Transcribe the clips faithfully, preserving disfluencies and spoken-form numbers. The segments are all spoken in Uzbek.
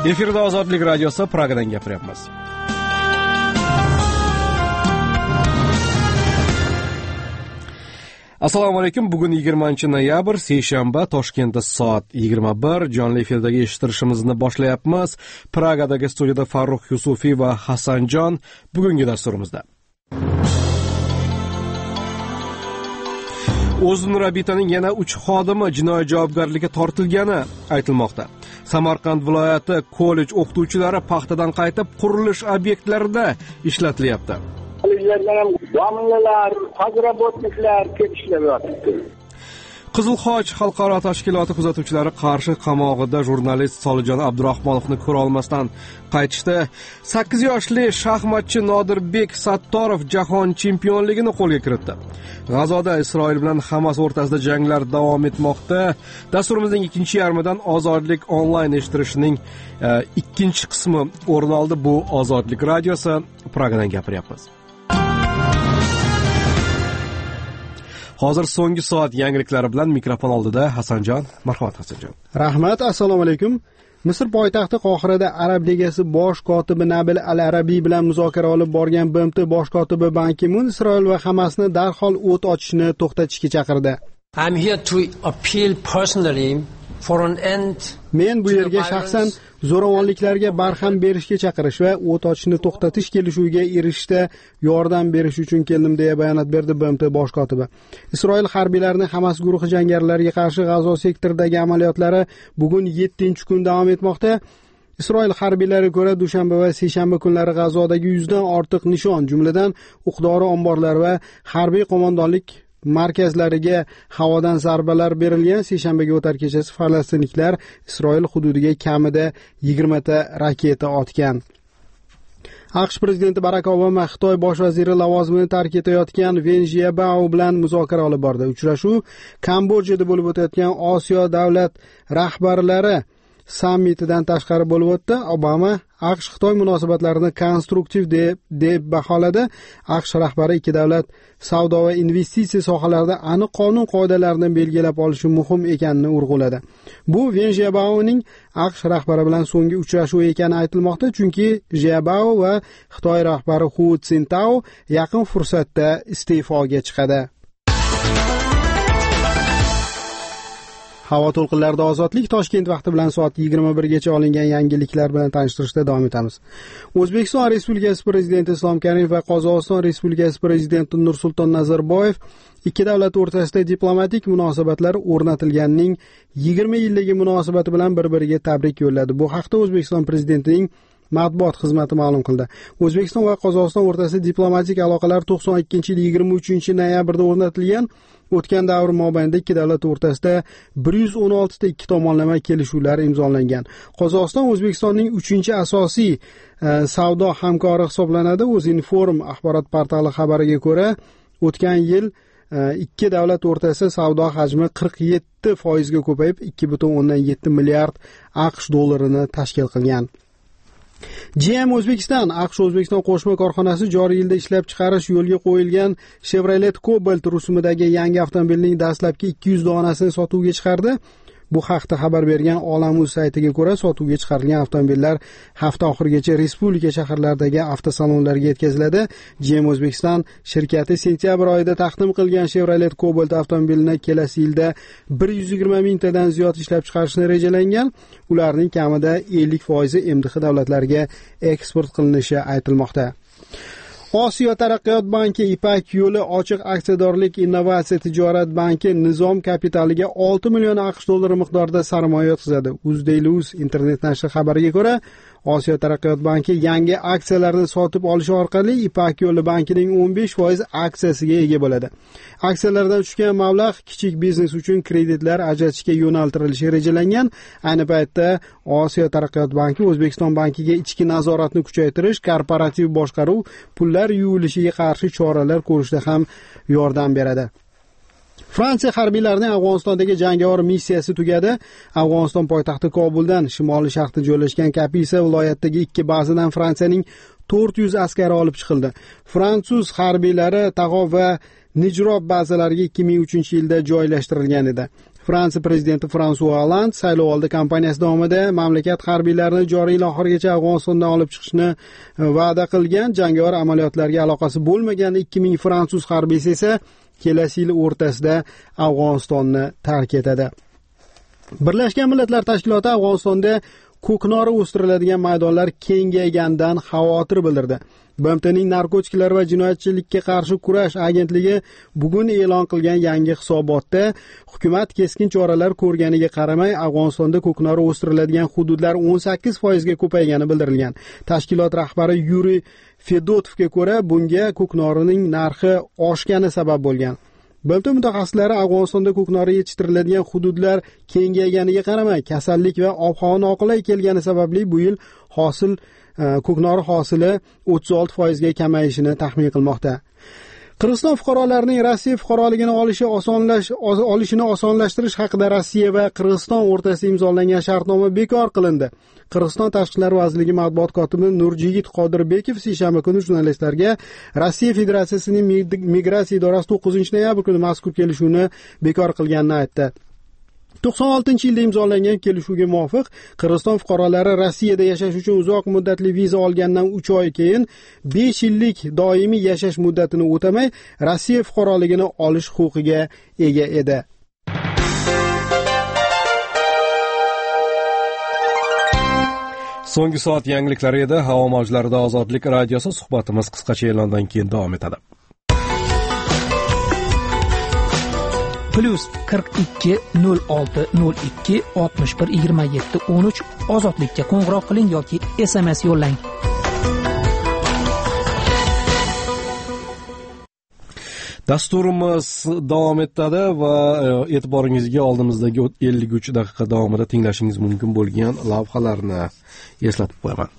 Efirda Ozodlik radiosi, Pragadan gapiryapmiz. Assalomu alaykum. Bugun yigirmanchi noyabr, seshanba, Toshkentda soat yigirma bir. Jonli efirdagi eshittirishimizni boshlayapmiz. Pragadagi studiyada Farruh Yusufiy va Hasanjon bugungi dasturimizda. O'zun Rabitaning yana uch xodimi jinoiy javobgarlikka tortilgani aytilmoqda. Samarqand viloyati kollej o'qituvchilari paxtadan qaytib qurilish obyektlarida ishlatilyapti. Domlalar, razraботniklar ko'p ishlayapti. Qizilxoch xalqaro tashkiloti kuzatuvchilari Qarshi qamog'ida jurnalist Solijon Abdurahmonovni ko'ra olmasdan qaytishdi. sakkiz yoshli shaxmatchi Nodirbek Sattorov jahon chempionligini qo'lga kiritdi. G'azoda Isroil bilan Hamas o'rtasida janglar davom etmoqda. Dasturimizning ikkinchi yarmidan Ozodlik onlayn eshittirishining e, ikkinchi qismi o'rin oldi. Bu Ozodlik radiosi, Pragadan gapiryapmiz. Hozir so'nggi soat yangiliklari bilan mikrofon oldida Hasanjon. Marhamat Hasanjon. Rahmat, assalomu alaykum. Misr poytaxti Qohirada Arab ligasi bosh kotibi Nabil al-Arabiy bilan muzokara olib borgan B M T bosh kotibi Ban Ki-mun Isroil va Hamasni darhol o't ochishni to'xtatishga chaqirdi. I'm here to appeal personally for an end. Men bu yerga shaxsan zo'ravonliklarga barham berishga chaqirish va o't ochishni to'xtatish kelishuviga erishishda yordam berish uchun keldim, deya bayonot berdi B M T bosh kotibi. Isroil harbiylarining Hamas guruhi jangarilariga qarshi G'azo sektoridagi amaliyotlari bugun yettinchi kun davom etmoqda. Isroil harbiylariga ko'ra, dushanba va seshanba kunlari G'azodagi yuzdan ortiq nishon, jumladan o'q-dori omborlar va harbiy qo'mondonlik markazlariga havodan zarbalar berilgan. Seshanbaga o'tar kechasi falastinliklar Isroil hududiga kamida yigirma ta raketa otgan. AQSh prezidenti Barak Obama Xitoy bosh vaziri lavozimini tark etayotgan Ven Jiabao bilan muzokara olib bordi. Uchrashuv Kambodjada bo'lib o'tayotgan Osiyo davlat rahbarlari sammitidan tashqari bo'lib o'tdi. Obama AQSh Xitoy munosabatlarini konstruktiv deb deb baholadi. AQSh rahbari ikki davlat savdo va investitsiya sohalarida aniq qonun qoidalarini belgilab olishi muhim ekanini urg'uladi. Bu Ven Jiabaoning AQSh rahbari bilan so'nggi uchrashuvi ekani aytilmoqda, chunki Jiabao va Xitoy rahbari Hu Jintao yaqin fursatda iste'foga chiqadi. Havo to'lqinlarida ozodlik. Toshkent vaqti bilan soat yigirma bir gacha olingan yangiliklar bilan tanishtirishda davom etamiz. O'zbekiston Respublikasi Prezidenti Islom Karimov va Qozog'iston Respublikasi Prezidenti Nursulton Nazarboyev ikki davlat o'rtasida diplomatik munosabatlar o'rnatilganining yigirma yilligi munosabati bilan bir-biriga tabrik yo'lladi. Bu haqda O'zbekiston Prezidentining matbuot xizmati ma'lum qildi. O'zbekiston va Qozog'iston o'rtasida diplomatik aloqalar to'qson ikkinchi yil yigirma uchinchi noyabrda o'rnatilgan. O'tgan davr mobaynida ikki davlat o'rtasida bir yuz o'n olti ta ikki tomonlama kelishuvlar imzolangan. Qozog'iston O'zbekistonning uchinchi asosiy e, savdo hamkori hisoblanadi. O'zinform axborot portali xabariga ko'ra, o'tgan yil e, ikki davlat o'rtasida savdo hajmi qirq yetti foiz ga ko'payib ikki butun o'ndan yetti milliard AQSh dollarini tashkil qilgan. G M O'zbekiston AQSh O'zbekiston qo'shma korxonasi joriy yilda ishlab chiqarish yo'lga qo'yilgan Chevrolet Cobalt rusumidagi yangi avtomobilning dastlabki ikki yuz donasini sotuvga chiqardi. Bu haqda xabar bergan Olamuz saytiga ko'ra, sotuvga chiqarilgan avtomobillar hafta oxirigacha respublika shaharlaridagi avtosalonlarga yetkaziladi. G M O'zbekiston shirkati sentyabr oyida taqdim qilgan Chevrolet Cobalt avtomobilini kelasi yilda bir yuz yigirma mingtadan ziyod ishlab chiqarishni rejalangan. Ularning kamida ellik foizi M D H davlatlariga eksport qilinishi aytilmoqda. Osiyo taraqqiyot banki Ipak yo'li ochiq aksiyadorlik innovatsiya tijorat banki nizom kapitaliga olti million AQSh dollari miqdorida sarmoya yotqizadi. UzDailyUz internet nashri xabariga ko'ra, Osiyo taraqqiyot banki yangi aksiyalarni sotib olish orqali Ipak yo'li bankining o'n besh foiz aksiyasiga ega bo'ladi. Aksiyalardan tushgan mablag' kichik biznes uchun kreditlar ajratishga yo'naltirilishi rejalangan. Ayni paytda Osiyo taraqqiyot banki O'zbekiston bankiga ichki nazoratni kuchaytirish, korporativ boshqaruv, pullar yuvilishiga qarshi choralar ko'rishda ham yordam beradi. Fransiya harbiylarining Afg'onistondagi jangovar missiyasi tugadi. Afg'oniston poytaxti Kobuldan shimoliy sharqda joylashgan Kapisa viloyatidagi ikki bazadan Fransiyaning to'rt yuz askari olib chiqildi. Fransuz harbiylari Tag'ov va Nijrob bazalariga ikki ming uchinchi yilda joylashtirilgan edi. Fransiya prezidenti François Hollande saylovoldi kampaniyasi davomida mamlakat harbiylarini joriy yil oxirigacha Afg'onistondan olib chiqishni va'da qilgan. Jangovar amaliyotlarga aloqasi bo'lmagan ikki ming fransuz harbiysi esa kelasi yil o'rtasida Afg'onistonni tark etadi. Birlashgan Millatlar Tashkiloti Afg'onistonda ko'knori o'stiriladigan maydonlar kengayganidan xavotir bildirdi. B M T'ning narkotiklar va jinoyatchilikka qarshi kurash agentligi bugun e'lon qilgan yangi hisobotda hukumat keskin choralar ko'rganiga qaramay Afg'onistonda ko'knori o'stiriladigan hududlar o'n sakkiz foiz ga ko'paygani bildirilgan. Tashkilot rahbari Yuriy Fedotovga ko'ra, bunga ko'knorining narxi oshgani sabab bo'lgan. B M T mutaxassislari Afg'onistonda ko'knori yetishtiriladigan hududlar kengayganiga qaramay, kasallik va ob-havo noqulay kelgani sababli bu yil hosil ko'knori hosili o'ttiz olti foiz ga kamayishini taxmin qilmoqda. Qirg'iziston fuqarolarining Rossiya fuqaroligini olishi osonlash olishini osonlashtirish haqida Rossiya va Qirg'iziston o'rtasida imzolangan shartnoma bekor qilindi. Qirg'iziston Tashqi ishlar vazirligi matbuot kotibi Nurjigit Qodirbekov seshanba kuni jurnalistlarga Rossiya Federatsiyasining migratsiya idorasi to'qqizinchi noyabr kuni mazkur kelishuvni bekor qilganini aytdi. to'qson oltinchi yilda imzolangan kelishuvga muvofiq Qirg'iziston fuqarolari Rossiyada yashash uchun uzoq muddatli viza olgandan uch oy keyin besh yillik doimiy yashash muddatini o'tamay Rossiya fuqaroligini olish huquqiga ega edi. So'nggi soat yangiliklari edi. Havo mavjlarida Ozodlik radiosi suhbatimiz qisqacha e'londan keyin davom etadi. Plus qirq ikki nol olti nol ikki oltmish bir yigirma yetti o'n uch Ozodlikka qo'ng'iroq qiling yoki S M S yo'llang. Dasturimiz davom etadi va e'tiboringizga oldimizdagi ellik uch daqiqa davomida tinglashingiz mumkin bo'lgan lavhalarni eslatib qo'yaman.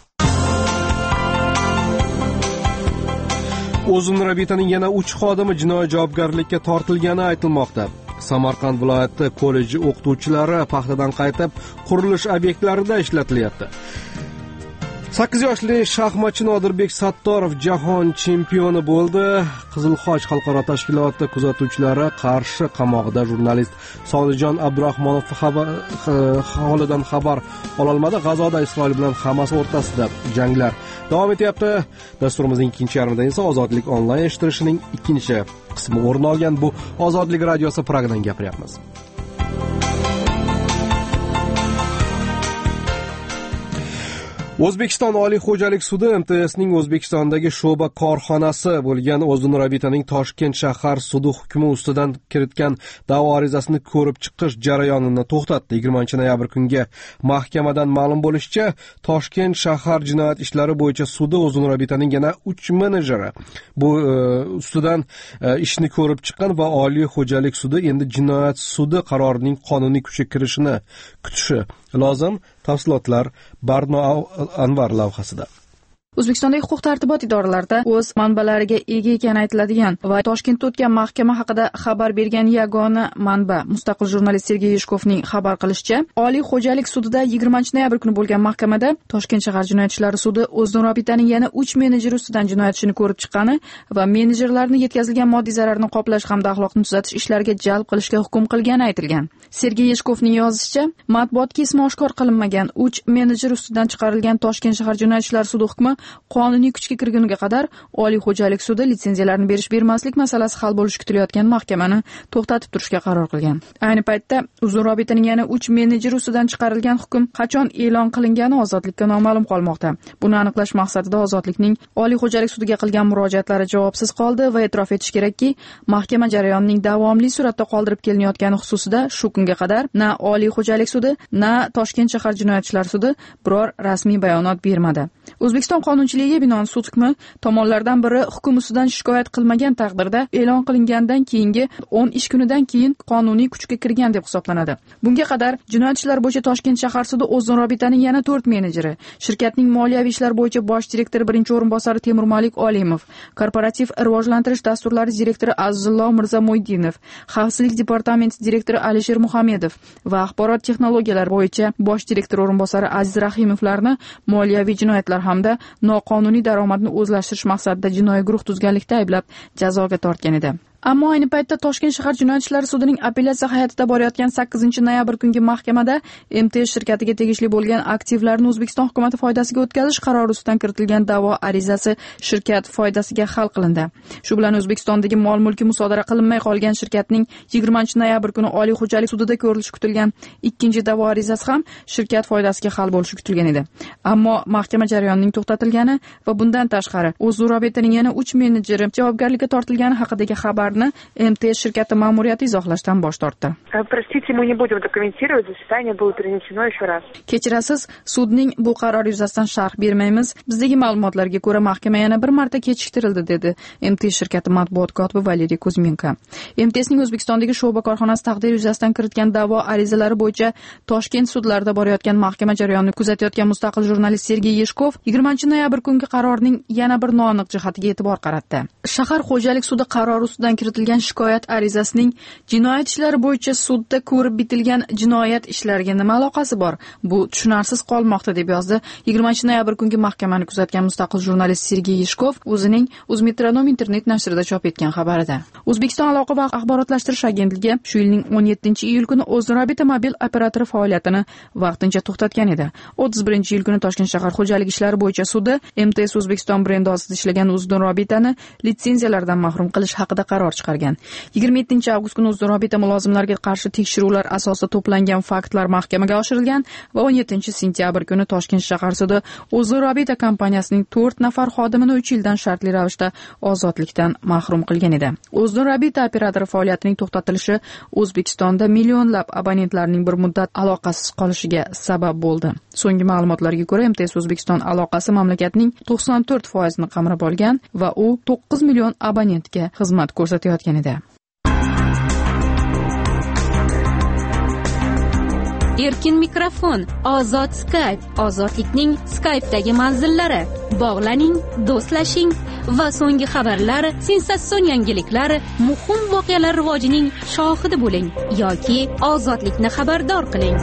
O'zunrabitaning yana uch xodimi jinoiy javobgarlikka tortilgani aytilmoqda. Samarqand viloyati kolleji o'qituvchilari paxtadan qaytib qurilish obyektlarida ishlatilyapti. sakkiz yoshli shaxmatchi Nodirbek Sattorov jahon chempioni bo'ldi. Qizilxoch xalqaro tashkiloti kuzatuvchilari Qarshi qamoqida jurnalist Solijon Abdurahmonov holidan xabar ololmadi. G'azoda Isroil bilan Hamas o'rtasida janglar davom etyapti. Dasturimizning ikkinchi yarmida esa Ozodlik onlayn eshittirishining ikkinchi qismi o'rin olgan. Bu Ozodlik radiosi Pragadan gapiryapmiz. O'zbekiston Oliy xo'jalik sudi M T S'ning O'zbekistondagi sho'ba korxonasi bo'lgan O'zunrabitaning Toshkent shahar sudi hukmi ustidan kiritgan da'vo arizasini ko'rib chiqish jarayonini to'xtatdi. yigirmanchi noyabr kunga mahkamadan ma'lum bo'lishicha, Toshkent shahar jinoyat ishlari bo'yicha sudi O'zunrabitaning yana uch menejeri bu e, ustidan e, ishni ko'rib chiqqan va Oliy xo'jalik sudi endi jinoyat sudi qarorining qonuniy kuchga kirishini kutishi lozim. Tafsilotlar Barno Anvar lavhasida. O'zbekistondagi huquq-tartibot idoralarida o'z manbalariga ega ekani aytiladigan va Toshkentda o'tgan mahkama haqida xabar bergan yagona manba mustaqil jurnalist Sergey Yeshkovning xabar qilishicha, Oliy xo'jalik sudida yigirmanchi noyabr kuni bo'lgan mahkamada Toshkent shahar jinoyat ishlari sudi O'zunrabitaning yana uch menejeri ustidan jinoyat ishini ko'rib chiqqani va menejerlarni yetkazilgan moddiy zararni qoplash hamda axloqni tuzatish ishlariga jalb qilishga hukm qilgani aytilgan. Sergey Yeshkovning yozishicha, matbuotga ismi oshkor qilinmagan uch menejer ustidan chiqarilgan Toshkent shahar jinoyat ishlari sudi hukmi qonuniy kuchga kirguniga qadar Oliy xo'jalik sudi litsenziyalarni berish bermaslik masalasi hal bo'lishi kutilayotgan mahkamani to'xtatib turishga qaror qilgan. Ayni paytda O'zunrabitaning yana uch menejeri ustidan chiqarilgan hukm qachon e'lon qilingani ozodlikka noma'lum qolmoqda. Buni aniqlash maqsadida ozodlikning Oliy xo'jalik sudiga qilgan murojaatlari javobsiz qoldi va e'tirof etish kerakki, mahkama jarayonining davomli suratda qoldirib kelinayotgani xususida shu kunga qadar na Oliy xo'jalik sudi, na Toshkent shahar jinoyat ishlari sudi biror rasmiy bayonot bermadi. O'zbekiston qonunchiligiga binoan sud hukmi tomonlardan biri hukm ustidan shikoyat qilmagan taqdirda e'lon qilingandan keyingi o'n ish kunidan keyin qonuniy kuchga kirgan deb hisoblanadi. Bunga qadar jinoyat ishlari bo'yicha Toshkent shahar sudi O'zunrabitaning yana to'rt menejeri, shirkatning moliyaviy ishlar bo'yicha bosh direktori birinchi o'rinbosari Temur Malik Olimov, korporativ rivojlantirish dasturlari direktori Azizullo Mirzamo'ydinov, xavfsizlik departamenti direktori Alisher Muhamedov va axborot texnologiyalari bo'yicha bosh direktor o'rinbosari Aziz Rahimovlarni moliyaviy jinoyatlar hamda noqonuniy daromadni o'zlashtirish maqsadida jinoiy guruh tuzganlikda ayblab jazoga tortgan edi. Ammo ayni paytda Toshkent shahar jinoyat ishlari sudining apellyatsiya hay'atida borayotgan sakkizinchi noyabr kungi mahkamada M T S shirkatiga tegishli bo'lgan aktivlarni O'zbekiston hukumati foydasiga o'tkazish qarori ustidan kiritilgan da'vo arizasi shirkat foydasiga hal qilindi. Shu bilan O'zbekistondagi mol-mulki musodara qilinmay qolgan shirkatning yigirmanchi noyabr kuni Oliy xo'jalik sudida ko'rilishi kutilgan ikkinchi da'vo arizasi ham shirkat foydasiga hal bo'lishi kutilgan edi. Ammo mahkama jarayonining to'xtatilgani va bundan tashqari O'zrobitaning yana uch menejeri javobgarlikka tortilgani haqidagi xabarni M T S shirkati ma'muriyati izohlashdan bosh tortdi. Простите, мы не будем это комментировать, заседание было перенесено еще раз. Kechirasiz, sudning bu qarori yuzasidan sharh bermaymiz. Bizdagi ma'lumotlarga ko'ra mahkama yana bir marta kechiktirildi, dedi M T S shirkati matbuot kotibi Valeriy Kuzmenko. M T S'ning O'zbekistondagi sho'ba korxonasi taqdiri yuzasidan kiritgan da'vo arizalari bo'yicha Toshkent sudlarida borayotgan mahkama jarayonini kuzatayotgan mustaqil jurnalist Sergey Yeshkov yigirmanchi noyabr kungi qarorning yana bir noaniq jihatiga e'tibor qaratdi. Shahar xo'jalik sudi qarori ustidan kiritilgan shikoyat arizasining jinoyat ishlari bo'yicha sudda ko'rib bitilgan jinoyat ishlariga nima aloqasi bor? Bu tushunarsiz qolmoqda, deb yozdi yigirmanchi noyabr kungi mahkamani kuzatgan mustaqil jurnalist Sergey Yeshkov o'zining O'zmetronom internet nashrida chop etgan xabarida. O'zbekiston aloqa va axborotlashtirish agentligi shu yilning o'n yettinchi iyul kuni O'zrobita mobil operatori faoliyatini vaqtincha to'xtatgan edi. o'ttiz birinchi iyul kuni Toshkent shahar xo'jalik ishlari bo'yicha sudi M T S O'zbekiston brendi ostida ishlagan O'zrobitani litsenziyalardan mahrum qilish haqida qaror chiqargan. yigirma yettinchi avgust kuni O'zrobita mulozimlariga qarshi tekshiruvlar asosida to'plangan faktlar mahkamaga oshirilgan va o'n yettinchi sentyabr kuni Toshkent shahar sudi O'zrobita kompaniyasining to'rt nafar xodimini uch yildan shartli ravishda ozodlikdan mahrum qilgan edi. O'zrobita operatori faoliyatining to'xtatilishi O'zbekistonda millionlab abonentlarning bir muddat aloqasiz qolishiga sabab bo'ldi. So'nggi ma'lumotlarga ko'ra M T S O'zbekiston aloqasi mamlakatning to'qson to'rt foizini qamrab olgan va u to'qqiz million abonentga xizmat ko'rsatayotgan edi. Erkin mikrofon, ozod Skype, ozodlikning Skype'dagi manzillari. Bog'laning, do'stlashing va so'nggi xabarlar, sensatsion yangiliklar, muhim voqealar rivojining shohidi bo'ling yoki ozodlikni xabardor qiling.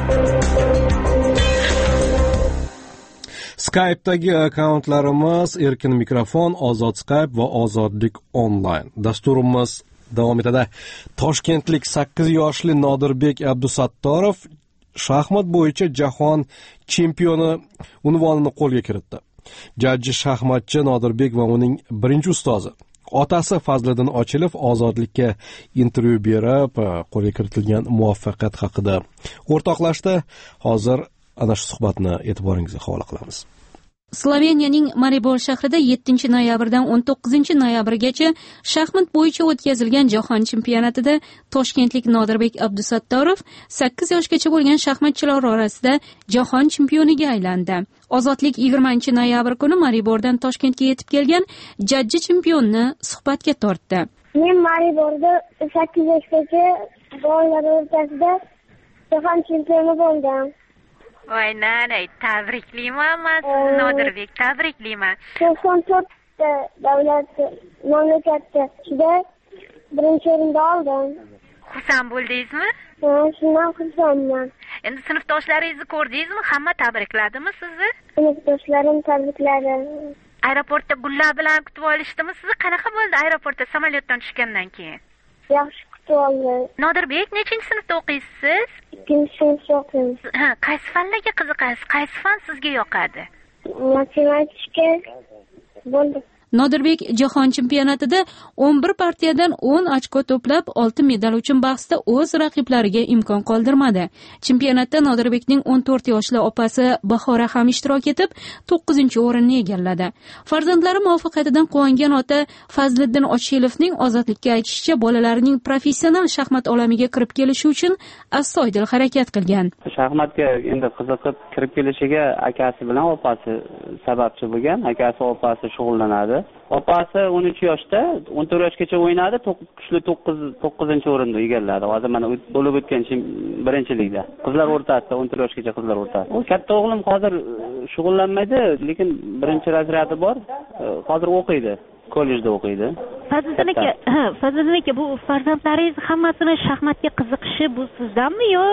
Skype'dagi akkauntlarimiz Erkin mikrofon, ozod Skype va ozodlik online. Dasturimiz davom etadi. Toshkentlik sakkiz yoshli Nodirbek Abdusattorov shaxmat bo'yicha jahon chempioni unvonini qo'lga kiritdi. Jajji shaxmatchi Nodirbek va uning birinchi ustozi otasi Fazliddin Ochilov ozodlikka intervyu berib, qo'lga kiritilgan muvaffaqiyat haqida o'rtoqlashdi. Hozir ana shu suhbatni e'tiboringizga havola qilamiz. Sloveniyaning Maribor shahrida yettinchi noyabrdan o'n to'qqizinchi noyabrgacha shaxmat bo'yicha o'tkazilgan jahon chempionatida toshkentlik Nodirbek Abdusattorov sakkiz yoshgacha bo'lgan shaxmatchilar orasida jahon chempioniga aylandi. Ozodlik yigirmanchi noyabr kuni Maribordan Toshkentga yetib kelgan jajji chempionni suhbatga tortdi. Men Mariborda sakkiz yoshgacha bolalar o'rtasida jahon chempioni bo'ldim. Voy nanay, tabriklayman sizni Nodirbek, tabriklayman. to'qson to'rtta davlat mamlakatda ichida birinchi o'rinda oldim. Xursand bo'ldingizmi? Ha, shundan xursandman. Endi sinfdoshlaringizni ko'rdingizmi? Hamma tabrikladimi sizni? Sinfdoshlarim tabrikladi. Aeroportda gullar bilan kutib olishdimi sizni? Qanaqa bo'ldi aeroportda samolyotdan tushgandan keyin? Yaxshi kutib oldi. Nodirbek, nechinchi sinfda o'qiysiz siz? ikkinchi sinfda o'qiyman. Ha, qaysi fanlarga qiziqasiz? Qaysi fan sizga yoqadi? Matematika bo'ldi. Nodirbek jahon chempionatida o'n bir partiyadan o'n ochko to'plab oltin medal uchun bahsda o'z raqiblariga imkon qoldirmadi. Chempionatda Nodirbekning o'n to'rt yoshli opasi Bahora ham ishtirok etib, to'qqizinchi o'rinni egalladi. Farzandlari muvaffaqiyatidan quvongan ota Fazliddin Ochilovning ozodlikka aytishicha, bolalarining professional shaxmat olamiga kirib kelishi uchun astoydil harakat qilgan. Shaxmatga endi qiziqib kirib kelishiga akasi bilan opasi sababchi bo'lgan. Akasi opasi shug'ullanadi. Opasi o'n uch yoshda, o'n to'rt yoshgacha o'ynadi, kuchli to'qqizinchi o'rinni egalladi. Hozir mana bo'lib o'tgan birinchilikda. Qizlar o'rtasida, o'n to'rt yoshgacha qizlar o'rtasida. Katta o'g'lim hozir shug'ullanmaydi, lekin birinchi razryadi bor. Hozir o'qiydi. Kollejda o'qiydi. Fazliddin aka, ha, Fazliddin aka, bu farzandlaringiz hammasini shaxmatga qiziqishi bu sizdanmi yo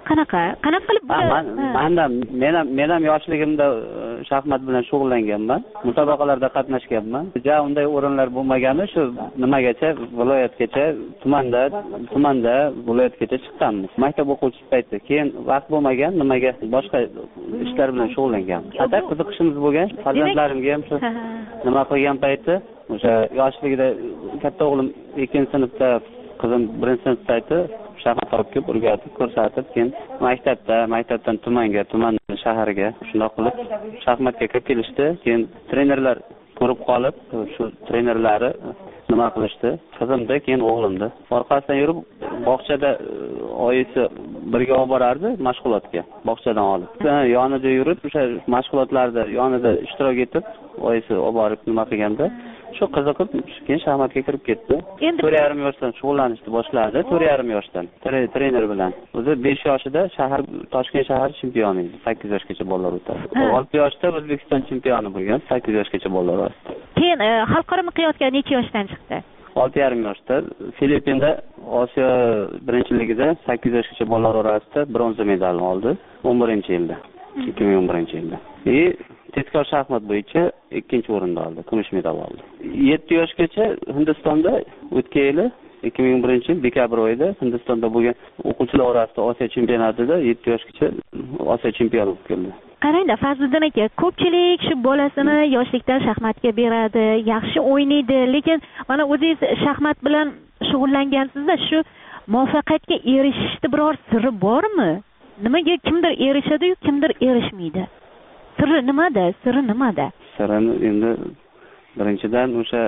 qanaqa qanaqa qilib man men ham men ham men ham yoshligimda shaxmat bilan shug'ullanganman, musobaqalarda qatnashganman. Ja unday o'rinlar bo'lmagani shu nimagacha viloyatgacha, tumanda tumanda viloyatgacha chiqqanmiz. Maktab o'quvchisi payti. Keyin vaqt bo'lmagan, nimaga boshqa ishlar bilan shug'ullangan. Hatta qiziqishimiz bo'lgan, farzandlarimga ham shu nima qilgan payti, o'sha yoshligida katta o'g'lim ikkinchi sinfda, qizim birinchi sinfda payti shaxmat olib kelib o'rgatib, ko'rsatib, keyin maktabda, maktabdan tumanga, tumandan shaharga shunday qilib shaxmatga kirib kelishdi. Keyin trenerlar ko'rib qolib, shu trenerlari nima qilishdi? Qizimda, keyin o'g'limda. Orqasidan yurib, bog'chada oyisi birga olib borardi mashg'ulotga, bog'chadan olib. Yonida yurib, o'sha mashg'ulotlarda yonida ishtirok etib, oyisi olib borib nima qilganda, shu qiziqib, keyin shaxmatga kirib ketdi. to'rt yarim yoshdan shug'ullanishni boshladi, to'rt yarim yoshdan trener bilan. O'zi besh yoshida shahar Toshkent shahar chempioni edi, sakkiz yoshgacha bolalar o'tadi. olti yoshda O'zbekiston chempioni bo'lgan, sakkiz yoshgacha bolalar o'tadi. Keyin xalqaro miqyosga necha yoshdan chiqdi? olti yarim yoshda Filippinda Osiyo birinchiligida sakkiz yoshgacha bolalar orasida bronza medalni oldi o'n birinchi yilda, ikki ming o'n birinchi yilda. E tezkor shaxmat bo'yicha ikkinchi o'rinda oldi, kumush medal oldi. yetti yoshgacha Hindistonda o'tgan yili ikki ming o'n birinchi yil dekabr oyida Hindistonda bo'lgan o'quvchilar orasida Osiyo chempionatida yetti yoshgacha Osiyo chempioni bo'lib keldi. Qarangda, Fazliddin aka, ko'pchilik shu bolasini yoshlikdan shaxmatga beradi, yaxshi o'ynaydi, lekin mana o'zingiz shaxmat bilan shug'ullangansizda, shu muvaffaqiyatga erishishning biror siri bormi? Nimaga kimdir erishadi-yu, kimdir erishmaydi? Siri nimada? Siri nimada? Sirini endi birinchidan o'sha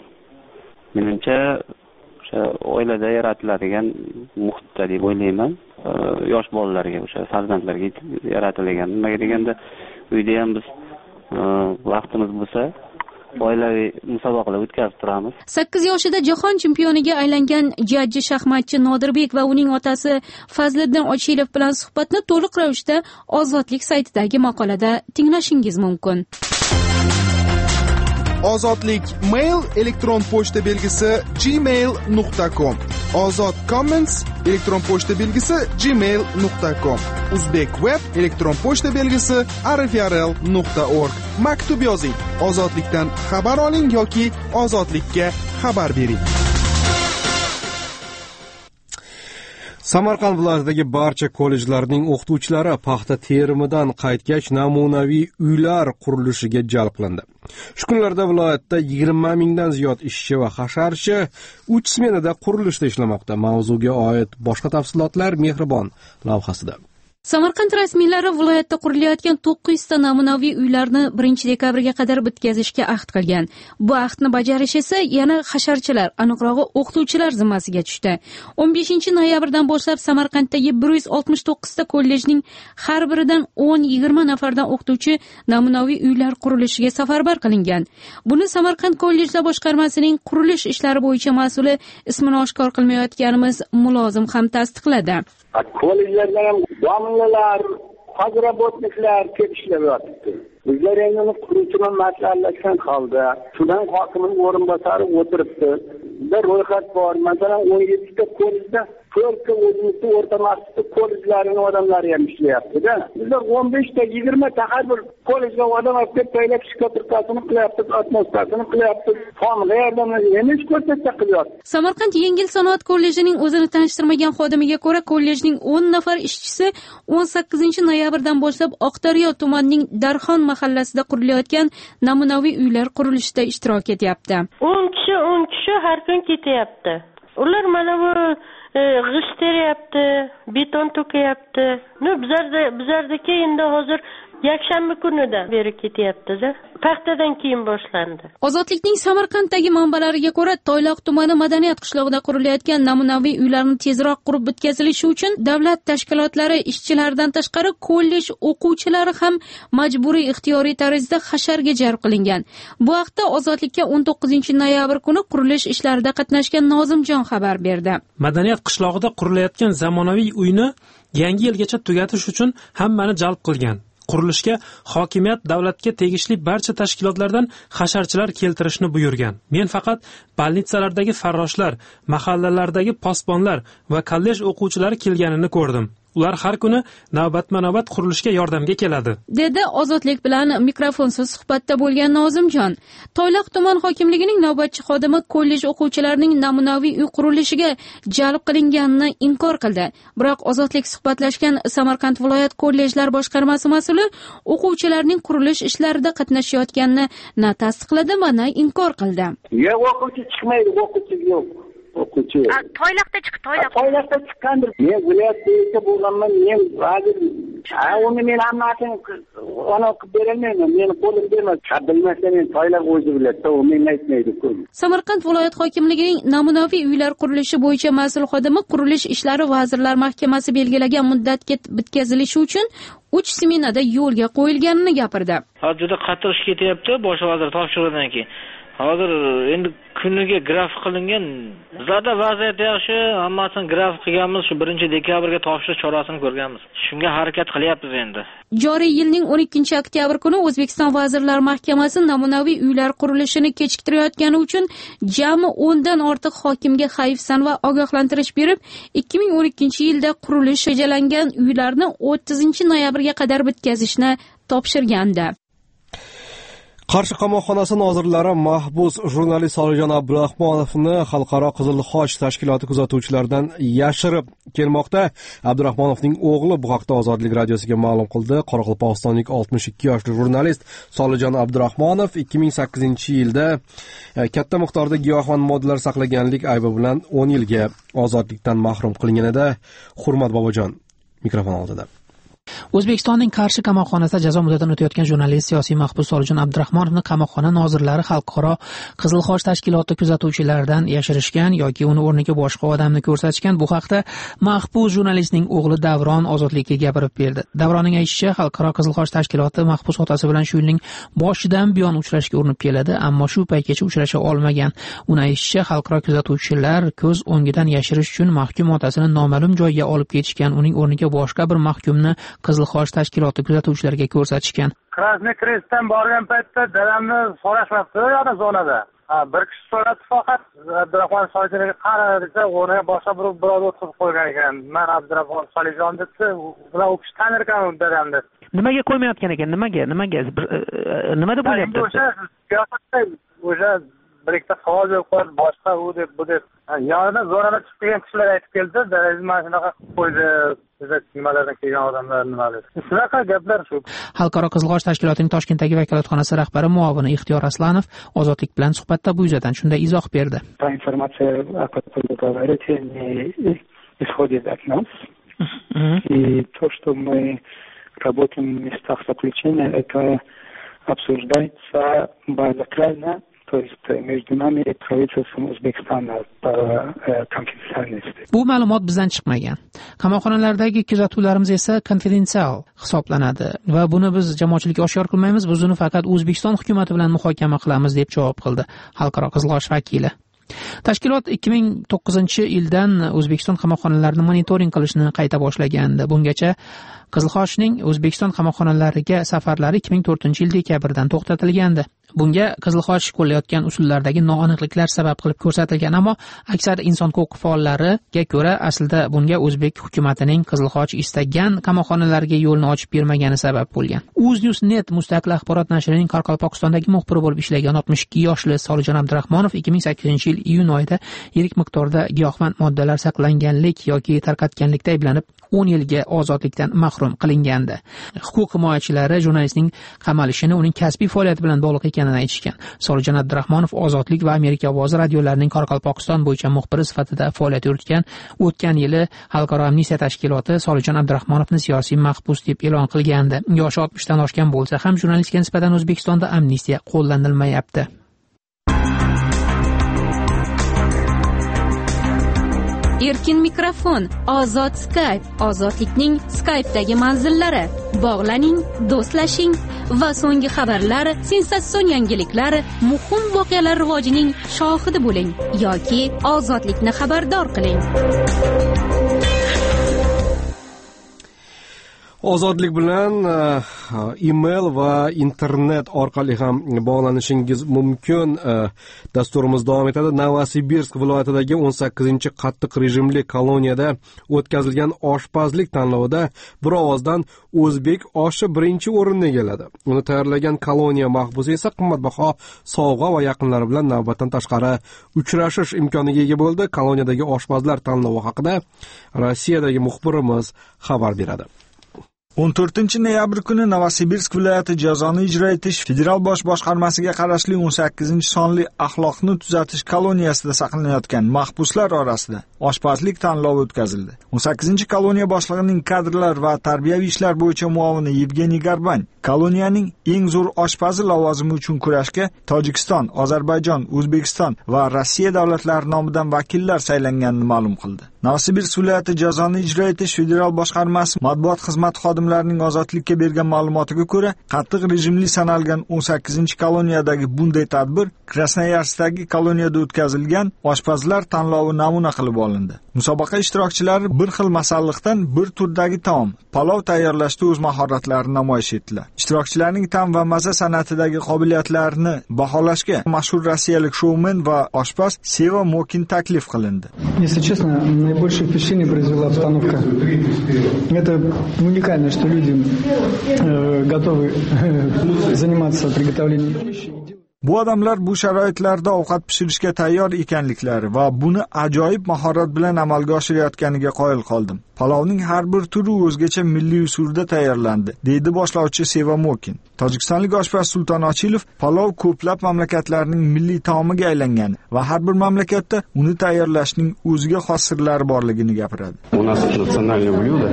menimcha o'sha oilada yaratiladigan muhitda deb o'ylayman. Yosh bolalarga, o'sha farzandlarga yaratilgan. Nimaga deganda, uyda ham biz vaqtimiz bo'lsa, oilaviy musobaqalar o'tkazib turamiz. sakkiz yoshida jahon chempioniga aylangan jajji shaxmatchi Nodirbek va uning otasi Fazliddin Ochilov bilan suhbatni to'liq ravishda Ozodlik saytidagi maqolada tinglashingiz mumkin. Ozodlik mail elektron pochta belgisi gmail nuqta com. Ozod comments elektron pochta belgisi gmail nuqta com. Uzbek web elektron pochta belgisi arifrl nuqta org. Maktub yozing. Ozodlikdan xabar oling yoki Ozodlikka xabar bering. Samarqand viloyatidagi barcha kollejlarning o'qituvchilari paxta terimidan qaytgach namunaviy uylar qurilishiga jalb qilindi. Shu kunlarda viloyatda yigirma mingdan ziyod ishchi va hasharchi uch smenada qurilishda ishlamoqda. Mavzuga oid boshqa tafsilotlar Mehribon lavhasida. Samarqand rasmiylari viloyatda qurilayotgan to'qqiz ta namunaviy uylarni birinchi dekabrga qadar bitkazishga ahd qilgan. Bu ahdni bajarish esa yana hasharchilar, aniqrog'i o'qituvchilar zimmasiga tushdi. o'n beshinchi noyabrdan boshlab Samarqanddagi bir yuz oltmish to'qqiz ta kollejning har biridan o'n yigirma nafardan o'qituvchi namunaviy uylar qurilishiga safarbar qilingan. Buni Samarqand kollejlar boshqarmasining qurilish ishlari bo'yicha mas'uli, ismini oshkor qilmayotganimiz mulozim ham tasdiqladi. Kollejlarda ham domlalar, hozirabotniklar kelib ishlayapti. Bizlar endi quruvchilar masalasidan holda, shundan hokimning o'rinbosari o'tiribdi. Bir ro'yxat bor. Masalan, o'n yetti ta kollejda to'rtta o'zimizning o'rta maxsus kollejlarining odamlari ham ishlayapti-da. Bizlar o'n besh ta, yigirma ta har bir kollejga odam olib kelib taylab shikotirkasini qilyapti, atmosferasini qilyapti. Famga yordam emish ko'rsatsa qilyapti. Samarqand yengil sanoat kollejining o'zini tanishtirmagan xodimiga ko'ra, kollejning o'n nafar ishchisi o'n sakkizinchi noyabrdan boshlab Oqdaryo tumanining Darxon mahallasida qurilayotgan namunaviy uylar qurilishida ishtirok etyapti. o'n kishi o'n kishi har kun ketyapti. Ular mana bu g'isht teryapti, beton to'kayapti. No bizlarda bizlardagi endi hozir yakshanba kunidan beri ketyapti-da. Paxtadan keyin boshlandi. Ozodlikning Samarqanddagi manbalariga ko'ra, Toyloq tumani madaniyat qishlog'ida qurilayotgan namunaviy uylarni tezroq qurib bitkazilishi uchun davlat tashkilotlari ishchilaridan tashqari kollej o'quvchilari ham majburiy ixtiyoriy tarzda hasharga jalb qilingan. Bu haqda Ozodlikka o'n to'qqizinchi noyabr kuni qurilish ishlarida qatnashgan Nozimjon xabar berdi. Madaniyat qishlog'ida qurilayotgan zamonaviy uyni yangi yilgacha tugatish uchun hammani jalb qilgan. Qurilishga hokimiyat davlatga tegishli barcha tashkilotlardan hasharchilar keltirishni buyurgan. Men faqat bolnitsalardagi farroshlar, mahallalardagi posbonlar va kollej o'quvchilari kelganini ko'rdim. ular har kuni navbatma-navbat qurilishga yordamga keladi, dedi ozodlik bilan mikrofonsiz suhbatda bo'lgan Nozimjon. Toyloq tuman hokimligining navbatchi xodimi kollej o'quvchilarining namunaviy uy qurilishiga jalb qilinganini inkor qildi. Biroq ozodlik suhbatlashgan Samarqand viloyat kollejlar boshqarmasi mas'uli o'quvchilarning qurilish ishlarida qatnashayotganini na tasdiqladi va na inkor qildi. Yo'q, o'quvchi chiqmaydi, o'quvchi yo'q. O'quvchi. Toyloqda chiq, toyloq. Toyloqda chiqqandir. Men viloyat bo'yicha bo'lganman, men hozir ha uni men hammasini ona qilib berolmayman. Meni qo'limda emas. Bilmasa men toyloq o'zi biladi, u menga aytmaydi-ku. Samarqand viloyat hokimligining namunaviy uylar qurilishi bo'yicha mas'ul xodimi qurilish ishlari vazirlar mahkamasi belgilagan muddatga bitkazilishi uchun uch smenada yo'lga qo'yilganini gapirdi. Hozir juda qattiq ish ketyapti, bosh vazir topshirgandan keyin. Hozir endi kuniga grafik qilingan. Bizlarda vaziyat yaxshi, hammasini grafik qilganmiz, shu birinchi dekabrga topshirish chorasini ko'rganmiz. Shunga harakat qilyapmiz endi. Joriy yilning o'n ikkinchi oktyabr kuni O'zbekiston Vazirlar Mahkamasi namunaviy uylar qurilishini kechiktirayotgani uchun jami o'n dan ortiq hokimga hayfsan va ogohlantirish berib, ikki ming o'n ikkinchi yilda qurilish rejalangan uylarni o'ttizinchi noyabrga qadar bitkazishni topshirgandi. Qarshi qamoqxonasi nozirlari mahbus jurnalist Solijon Abdurahmonovni Xalqaro Qizil Xoch tashkiloti kuzatuvchilaridan yashirib kelmoqda. Abdurahmonovning o'g'li bu haqda Ozodlik radiosiga ma'lum qildi. Qoraqalpog'istonlik oltmish ikki yoshli jurnalist Solijon Abdurahmonov ikki ming sakkizinchi yilda katta miqdorda giyohvand moddalar saqlaganlik aybi bilan o'n yilga ozodlikdan mahrum qilinganida. Hurmat Bobojon mikrofon oldida. O'zbekistonning Qarshi qamoqxonasida jazo muddatini o'tayotgan jurnalist siyosiy mahbus Solijon Abdurahmonovni qamoqxona nozirlari Xalqaro Qizil Xoch tashkiloti kuzatuvchilaridan yashirishgan yoki uni o'rniga boshqa odamni ko'rsatishgan. Bu haqda mahbus jurnalistning o'g'li Davron Ozodlikka gapirib berdi. Davronning aytishicha, Xalqaro Qizil Xoch tashkiloti mahbus otasi bilan shu yilning boshidan buyon uchrashishga urinib keladi, ammo shu paytgacha uchrasha olmagan. Uni aytishicha, xalqaro kuzatuvchilar ko'z o'ngidan yashirish uchun mahkum otasini noma'lum joyga olib ketishgan, uning o'rniga boshqa bir mahkumni Qizil Xoch tashkiloti kuzatuvchilariga ko'rsatishgan. Krasnoy Krestdan borgan paytda dadamni so'rashmabdi, yana zonada. Ha, bir kishi so'radi faqat Abdurahmon Solijonga qara desa, o'rniga boshqa bir birov o'tirib qo'ygan ekan. Men Abdurahmon Solijon debdi, ular u kishi tanir ekan dadamni. Nimaga qo'ymayotgan ekan? Nimaga? Nimaga? Nima deb bo'lyapti? O'sha o'sha bir ikkita savol qo'yib, boshqa u deb, bu deb. Yonidan zo'rana chiqib kelgan kishilar aytib keldi, dadam mana shunaqa qo'ydi. Nimalardan kelgan odamlar nima dedi. Shunaqa gaplar shu. Xalqaro Qizil Xoch tashkilotining Toshkentdagi vakolatxonasi rahbari muavini Ixtiyor Aslanov Ozodlik bilan suhbatda bu yuzadan shunday izoh berdi. Informatsiya вы говорите, не исходит от нас. И то, что мы работаем в местах заключения, это обсуждается bilaterально. То есть между нами и правительством O'zbekistona по konfidensialности. Bu ma'lumot bizdan chiqmagan. Qamoqxonalardagi kuzatuvlarimiz esa konfidensial hisoblanadi va buni biz jamoatchilikka oshkor qilmaymiz. Biz uni faqat O'zbekiston hukumati bilan muhokama qilamiz deb javob qildi Xalqaro Qizil Xoch vakili. Tashkilot ikki ming to'qqizinchi yildan O'zbekiston qamoqxonalarini monitoring qilishni qayta boshlagandi. Bungacha Qizil Xochning O'zbekiston qamoqxonalariga safarlari ikki ming to'rtinchi yil dekabrdan to'xtatilgandi. Bunga Qizil Xoch qo'llayotgan usullardagi noaniqliklar sabab qilib ko'rsatilgan, ammo aksar inson huquq faollariga ko'ra aslida bunga o'zbek hukumatining Qizil Xoch istagan qamoqxonalarga yo'lni ochib bermagani sabab bo'lgan. UzNews.net mustaqil axborot nashrining Qoraqalpog'istondagi muxbiri bo'lib ishlagan oltmish ikki yoshli Solijon Abdurahmonov ikki ming sakkizinchi yil iyun oyida yirik miqdorda giyohvand moddalar saqlanganlik yoki tarqatganlikda ayblanib o'n yilga ozodlikdan mahrum qilingandi. Huquq himoyachilari jurnalistning qamalishini uning kasbiy faoliyati bilan bog'liq ekanini aytishgan. Solijon Abdurahmonov Ozodlik va Amerika ovozi radiolarining Qoraqalpog'iston bo'yicha muxbiri sifatida faoliyat yuritgan. O'tgan yili Xalqaro amnistiya tashkiloti Solijon Abdurahmonovni siyosiy mahbus deb e'lon qilgandi. Yoshi oltmishdan oshgan bo'lsa ham jurnalistga nisbatan O'zbekistonda amnistiya qo'llanilmayapti. Erkin mikrofon, ozod Skype, ozodlikning Skype'dagi manzillari. Bog'laning, do'stlashing va so'nggi xabarlar, sensatsion yangiliklar, muhim voqealar rivojining shohidi bo'ling yoki ozodlikni xabardor qiling. ozodlik bilan email va internet orqali ham bog'lanishingiz mumkin. Dasturimiz davom etadi. Novosibirsk viloyatidagi o'n sakkizinchi qattiq rejimli koloniyada o'tkazilgan oshpazlik tanlovida bir ovozdan o'zbek oshi birinchi o'rinni egalladi. Uni tayyorlagan koloniya mahbusi esa qimmatbaho sovg'a va yaqinlari bilan navbatdan tashqari uchrashish imkoniga ega bo'ldi. Koloniyadagi oshpazlar tanlovi haqida Rossiyadagi muxbirimiz xabar beradi. o'n to'rtinchi noyabr kuni Novosibirsk viloyati jazoni ijro etish federal bosh boshqarmasiga qarashli o'n sakkizinchi sonli axloqni tuzatish koloniyasida saqlanayotgan mahbuslar orasida oshpazlik tanlovi o'tkazildi. o'n sakkizinchi koloniya boshlig'ining kadrlar va tarbiyaviy ishlar bo'yicha muovini Yevgeniy Garbany koloniyaning eng zo'r oshpazi lavozimi uchun kurashga Tojikiston, Ozarbayjon, O'zbekiston va Rossiya davlatlari nomidan vakillar saylanganini ma'lum qildi. Novosibirsk viloyati jazoni ijro etish federal boshqarmasi matbuot xizmati xodimlarining ozodlikka bergan ma'lumotiga ko'ra, qattiq rejimli sanalgan o'n sakkizinchi koloniyadagi bunday tadbir Krasnoyarskdagi koloniyada o'tkazilgan oshpazlar tanlovi namuna qilib olindi. Musobaqa ishtirokchilari bir xil masalliqdan bir turdagi taom, palov tayyorlashda o'z mahoratlarini namoyish etdilar. Ishtirokchilarning ta'm va maza san'atidagi qobiliyatlarini baholashga mashhur rossiyalik shoumen va oshpaz Seva Mokin taklif qilindi. Если честно, наибольшее впечатление произвела обстановка. Это уникально, что люди э, готовы э, заниматься приготовлением пищи. Bu odamlar bu sharoitlarda ovqat pishirishga tayyor ekanliklari va buni ajoyib mahorat bilan amalga oshirayotganiga qoyil qoldim. Palovning har bir turi o'zgacha milliy usulda tayyorlandi, deydi boshlovchi Seva Mokin. Tojikistonlik oshpaz Sulton Ochilov palov ko'plab mamlakatlarning milliy taomiga aylangan va har bir mamlakatda uni tayyorlashning o'ziga xos sirlari borligini gapiradi. У нас национальное блюдо.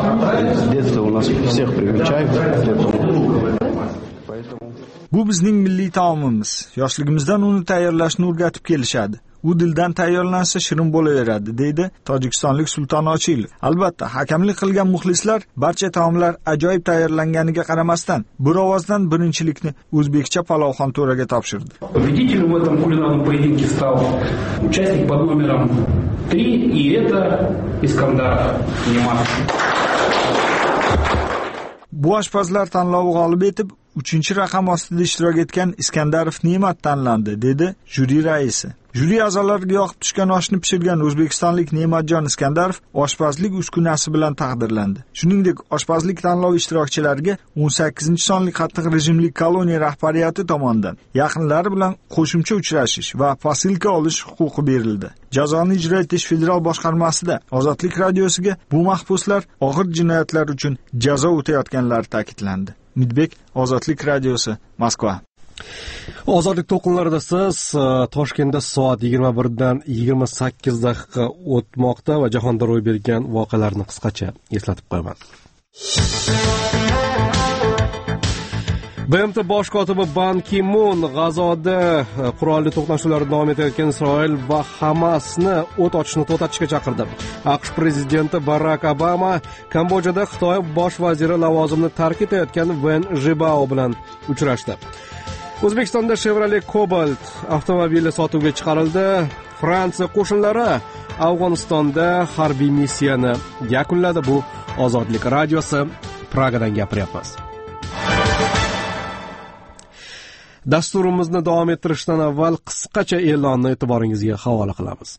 С детства у нас всех приучают к этому. Bu bizning milliy taomimiz. Yoshligimizdan uni tayyorlashni o'rgatib kelishadi. U dildan tayyorlansa shirin bo'laveradi, deydi Tojikistonlik Sulton Ochilov. Albatta, hakamlik qilgan muxlislar barcha taomlar ajoyib tayyorlanganiga qaramasdan bir ovozdan birinchilikni o'zbekcha Palovxon To'raga topshirdi. Победителем в этом кулинарном поединке стал участник под номером три, и это Искандар Нематов. Bu oshpazlar tanlovi g'olib etib, uchinchi raqam ostida ishtirok etgan Iskandarov Ne'mat tanlandi, dedi juri raisi. Juri a'zolariga yoqib tushgan oshni pishirgan o'zbekistonlik Ne'matjon Iskandarov oshpazlik uskunasi bilan taqdirlandi. Shuningdek, oshpazlik tanlovi ishtirokchilariga o'n sakkizinchi sonli qattiq rejimli koloniya rahbariyati tomonidan yaqinlari bilan qo'shimcha uchrashish va posilka olish huquqi berildi. Jazoni ijro etish federal boshqarmasida Ozodlik radiosiga bu mahbuslar og'ir jinoyatlar uchun jazo o'tayotganlari ta'kidlandi. Midbek, Ozodlik radiosi, Moskva. Ozodlik to'lqinlarida siz Toshkentda soat yigirma birdan yigirma sakkiz daqiqa o'tmoqda va jahonda ro'y bergan voqealarni qisqacha eslatib qo'yaman. B M T bosh kotibi Ban Ki-mun G'azoda qurolli to'qnashuvlar davom etayotgan Isroil va Hamasni o't ochishni to'xtatishga chaqirdi. AQSh prezidenti Barak Obama Kambodjada Xitoy bosh vaziri lavozimini tark etayotgan Wen Jiabao bilan uchrashdi. O'zbekistonda Chevrolet Cobalt avtomobili sotuvga chiqarildi. Fransiya qo'shinlari Afg'onistonda harbiy missiyani yakunladi. Bu Ozodlik radiosi, Pragadan gapiryapmiz. Dasturimizni davom ettirishdan avval qisqacha e'lonni e'tiboringizga havola qilamiz.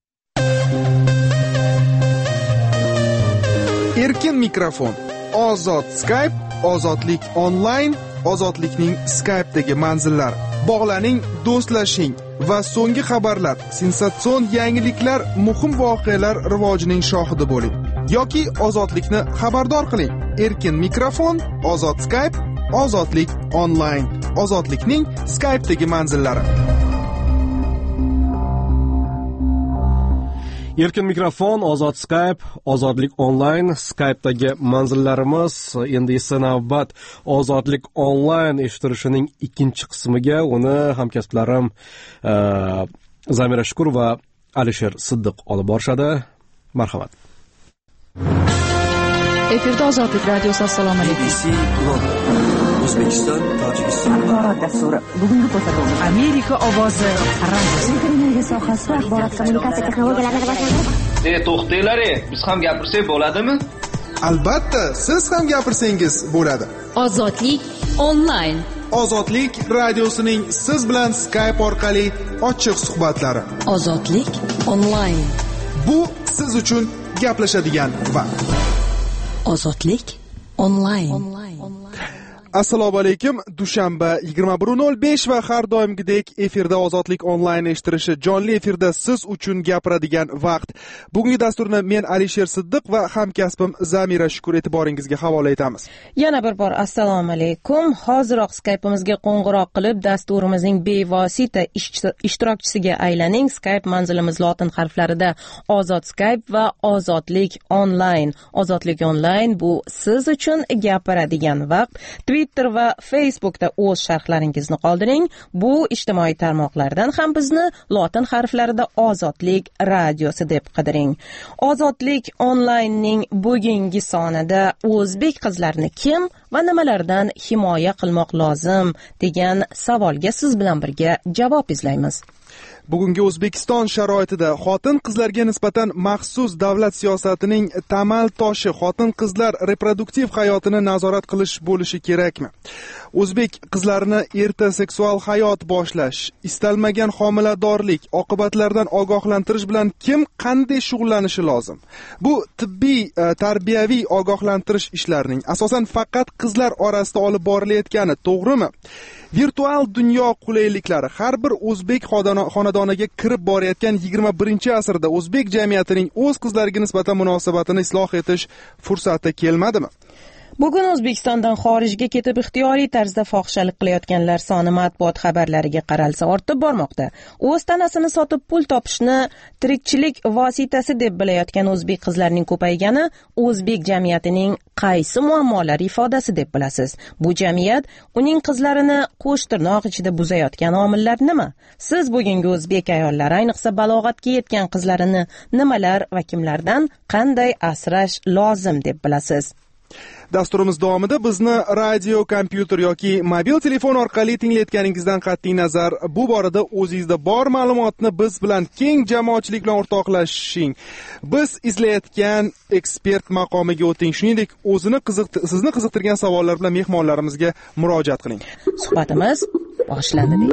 Erkin mikrofon, ozod Skype, ozodlik onlayn, ozodlikning Skype'dagi manzillari. Bog'laning, do'stlashing va so'nggi xabarlar, sensatsion yangiliklar, muhim voqealar rivojining shohidi bo'ling. Yoki ozodlikni xabardor qiling. Erkin mikrofon, ozod Skype, ozodlik onlayn, ozodlikning Skype'dagi manzillari. Erkin mikrofon, ozod Skype, ozodlik onlayn, Skype'dagi manzillarimiz. Endi esa navbat ozodlik onlayn eshittirishining ikkinchi qismiga. Uni hamkasblarim Zamira Shukur va Alisher Siddiq olib borishadi. Marhamat. Efirda Ozodlik radiosi. Assalomu alaykum. O'zbekiston, Tojikiston axborot dasturi. Bugungi ko'rsatuvimiz Amerika ovozi radiosi. Televiziya sohasida axborot kommunikatsiya texnologiyalarini rivojlantirish. E, to'xtanglar, biz ham gapirsak bo'ladimi? Albatta, siz ham gapirsangiz bo'ladi. Ozodlik onlayn. Ozodlik radiosining siz bilan Skype orqali ochiq suhbatlari. Ozodlik onlayn. Bu siz uchun gaplashadigan vaqt. Ozodlik onlayn. Assalomu alaykum. Dushanba yigirma bir nol besh va har doimgidek efirda Ozodlik onlayn eshittirishi jonli efirda siz uchun gapiradigan vaqt. Bugungi dasturni men Alisher Siddiq va hamkasbim Zamira Shukur e'tiboringizga havola etamiz. Yana bir bor assalomu alaykum. Hoziroq Skype'imizga qo'ng'iroq qilib dasturimizning bevosita ishtirokchisiga aylaning. Skype manzilimiz lotin harflarida Ozod Skype va Ozodlik onlayn. Ozodlik onlayn bu siz uchun gapiradigan vaqt. Twitter va Facebookda o'z sharhlaringizni qoldiring. Bu ijtimoiy tarmoqlardan ham bizni lotin harflarida Ozodlik radiosi deb qidiring. Ozodlik onlaynning bugungi sonida o'zbek qizlarini kim va nimalardan himoya qilmoq lozim degan savolga siz bilan birga javob izlaymiz. Bugungi O'zbekiston sharoitida xotin-qizlarga nisbatan maxsus davlat siyosatining tamal toshi xotin-qizlar reproduktiv hayotini nazorat qilish bo'lishi kerakmi? O'zbek qizlarini erta seksual hayot boshlash, istalmagan homiladorlik oqibatlaridan ogohlantirish bilan kim qanday shug'ullanishi lozim? Bu tibbiy, tarbiyaviy ogohlantirish ishlarining asosan faqat qizlar orasida olib borilayotgani to'g'rimi? Virtual dunyo qulayliklari har bir o'zbek xonadoniga kirib borayotgan yigirma birinchi asrda o'zbek jamiyatining o'z qizlariga nisbatan munosabatini isloh etish fursati kelmadimi? Bugun O'zbekistondan xorijga ketib ixtiyoriy tarzda fohishalik qilayotganlar soni matbuot xabarlariga qaralsa ortib bormoqda. O'z tanasini sotib pul topishni tirikchilik vositasi deb bilayotgan o'zbek qizlarining ko'paygani o'zbek jamiyatining qaysi muammolari ifodasi deb bilasiz? Bu jamiyat uning qizlarini qo'sh tirnoq ichida buzayotgan omillar nima? Siz bugungi o'zbek ayollari, ayniqsa balog'atga yetgan qizlarini nimalar va kimlardan qanday asrash lozim deb bilasiz? Dasturimiz davomida bizni radio, kompyuter yoki mobil telefon orqali tinglayotganingizdan qat'iy nazar bu borada o'zingizda bor ma'lumotni biz bilan keng jamoatchilik bilan o'rtoqlashing. Biz izlayotgan ekspert maqomiga o'ting. Shuningdek, o'zini qiziqti, sizni qiziqtirgan savollar bilan mehmonlarimizga murojaat qiling. Suhbatimiz boshlandi.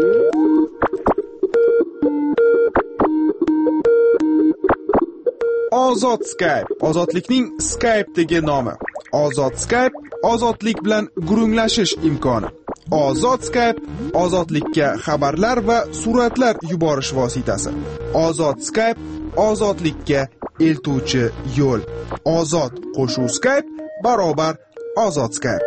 Ozod Skype, ozodlikning Skype'dagi nomi. Ozod Skype, ozodlik bilan gurunglashish imkoni. Ozod Skype, ozodlikka xabarlar va suratlar yuborish vositasi. Ozod Skype, ozodlikka eltuvchi yo'l. Ozod qo'shuv Skype barobar Ozod Skype.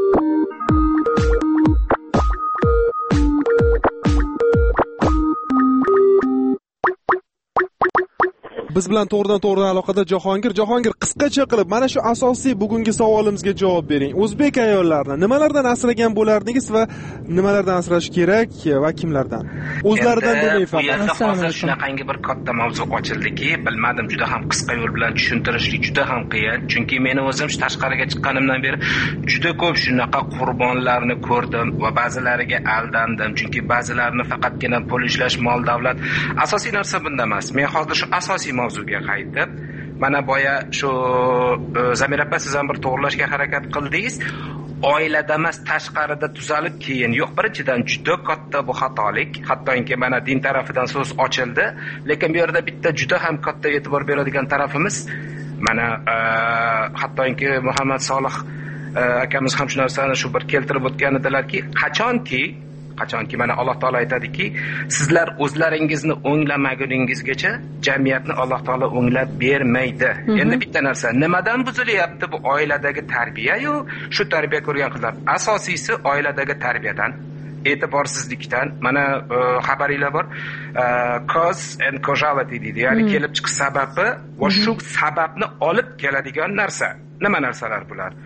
Biz bilan to'g'ridan to'g'ri aloqada Jahongir. Jahongir, qisqacha qilib mana shu asosiy bugungi savolimizga javob bering. O'zbek ayollarini nimalardan asragan bo'lardingiz va nimalardan asrash kerak va kimlardan? O'zlaridan demang faqat. Bu yerda hozir shunaqangi bir katta mavzu ochildiki, bilmadim, juda ham qisqa yo'l bilan tushuntirishlik juda ham qiyin. Chunki meni o'zim tashqariga chiqqanimdan beri juda ko'p shunaqa qurbonlarni ko'rdim va ba'zilariga aldandim. Chunki ba'zilarini faqatgina pul ishlash, mol davlat asosiy narsa bunda emas. Men hozir shu asosiy mavzuga qaytib, mana boya shu Zamira opa siz ham bir to'g'rilashga harakat qildingiz. Oilada emas, tashqarida tuzalib keyin yo'q, birinchidan juda katta bu xatolik. Hattoki mana din tarafidan so'z ochildi, lekin bu yerda bitta juda ham katta e'tibor beradigan tarafimiz mana hattoki Muhammad Solih akamiz ham shu narsani shu bir keltirib o'tgan edilarki, qachonki qachonki mana Alloh taolo aytadiki, sizlar o'zlaringizni o'nglamaguningizgacha jamiyatni Alloh taolo o'nglab bermaydi. Endi bitta narsa, nimadan buzilyapti bu oiladagi tarbiya-yu, shu tarbiya ko'rgan qizlar. Asosiysi oiladagi tarbiyadan, e'tiborsizlikdan. Mana xabaringlar bor, cause and causality deydi, ya'ni kelib chiqish sababi va shu sababni olib keladigan narsa. Nima narsalar bular?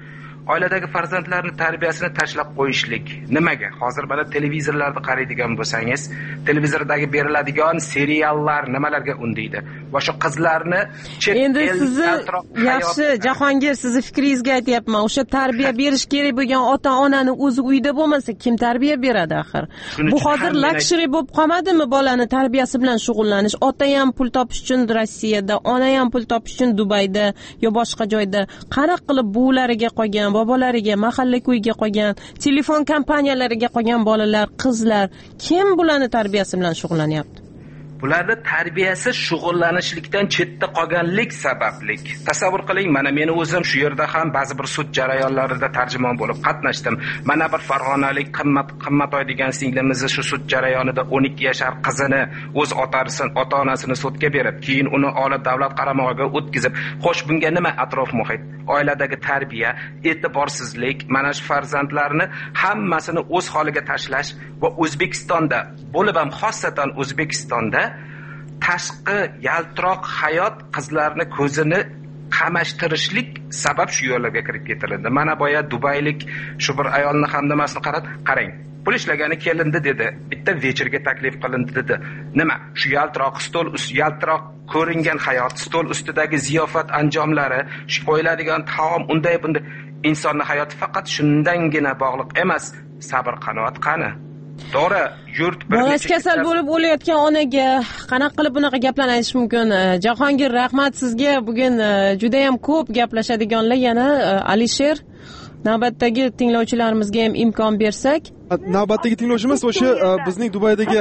oiladagi farzandlarni tarbiyasini tashlab qo'yishlik. Nimaga? Hozir mana televizorlarda qaraydigan bo'lsangiz, televizordagi beriladigan seriallar nimalarga undaydi? Va shu qizlarni chet endi sizni yaxshi Jahongir, sizni fikringizga aytyapman. O'sha tarbiya berish kerak bo'lgan ota-onani o'zi uyda bo'lmasa, kim tarbiya beradi axir? Bu hozir luxury bo'lib qolmadimi bolani tarbiyasi bilan shug'ullanish? Ota ham pul topish uchun Rossiyada, ona ham pul topish uchun Dubayda yo boshqa joyda. Qanaqa qilib buvilariga qolgan, bobolariga, mahalla ko'yiga qolgan, telefon kompaniyalariga qolgan bolalar, qizlar, kim bularni tarbiyasi bilan shug'ullanyapti? Bularni tarbiyasi shug'ullanishlikdan chetda qolganlik sabablik. Tasavvur qiling, mana meni o'zim shu yerda ham ba'zi bir sud jarayonlarida tarjimon bo'lib qatnashdim. Mana bir farg'onalik qimmat qimmat degan singlimizni shu sud jarayonida o'n ikki yashar qizini o'z otasini, ota-onasini sudga berib, keyin uni olib davlat qaramog'iga o'tkazib, xo'sh bunga nima atrof muhit? Oiladagi tarbiya, e'tiborsizlik, mana shu farzandlarni hammasini o'z holiga tashlash va O'zbekistonda, bo'lib ham xosatan O'zbekistonda tashqi yaltiroq hayot qizlarni ko'zini qamashtirishlik sabab shu yo'llarga kirib ketildi. Mana boya Dubaylik shu bir ayolni hamdamasini qarab, qarang. Pul ishlagani kelindi dedi. Bitta vechirga taklif qilindi dedi. Nima? Shu yaltiroq stol ust yaltiroq ko'ringan hayot, stol ustidagi ziyofat anjomlari, shu qo'yiladigan taom unday bunday insonning hayoti faqat shundangina bog'liq emas. Sabr qanoat qani? To'g'ri, yurt bir bolasi kasal bo'lib o'layotgan onaga qanaqa qilib bunaqa gaplarni aytish mumkin? Jahongir, rahmat sizga. Bugun juda ham ko'p gaplashadiganlar, yana Alisher, navbatdagi tinglovchilarimizga ham imkon bersak. Navbatdagi tinglovchimiz o'sha bizning Dubaydagi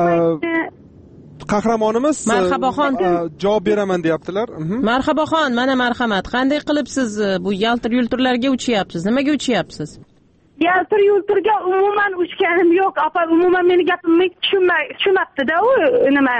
qahramonimiz Marhaboxon javob beraman deyaptilar. Marhaboxon, mana marhamat. Qanday qilib siz bu yaltir-yultirlarga uchyapsiz? Nimaga uchyapsiz? Yaltir yultirga umuman uchganim yo'q. Apa umuman meni gapimni tushunmabdi-da u nima.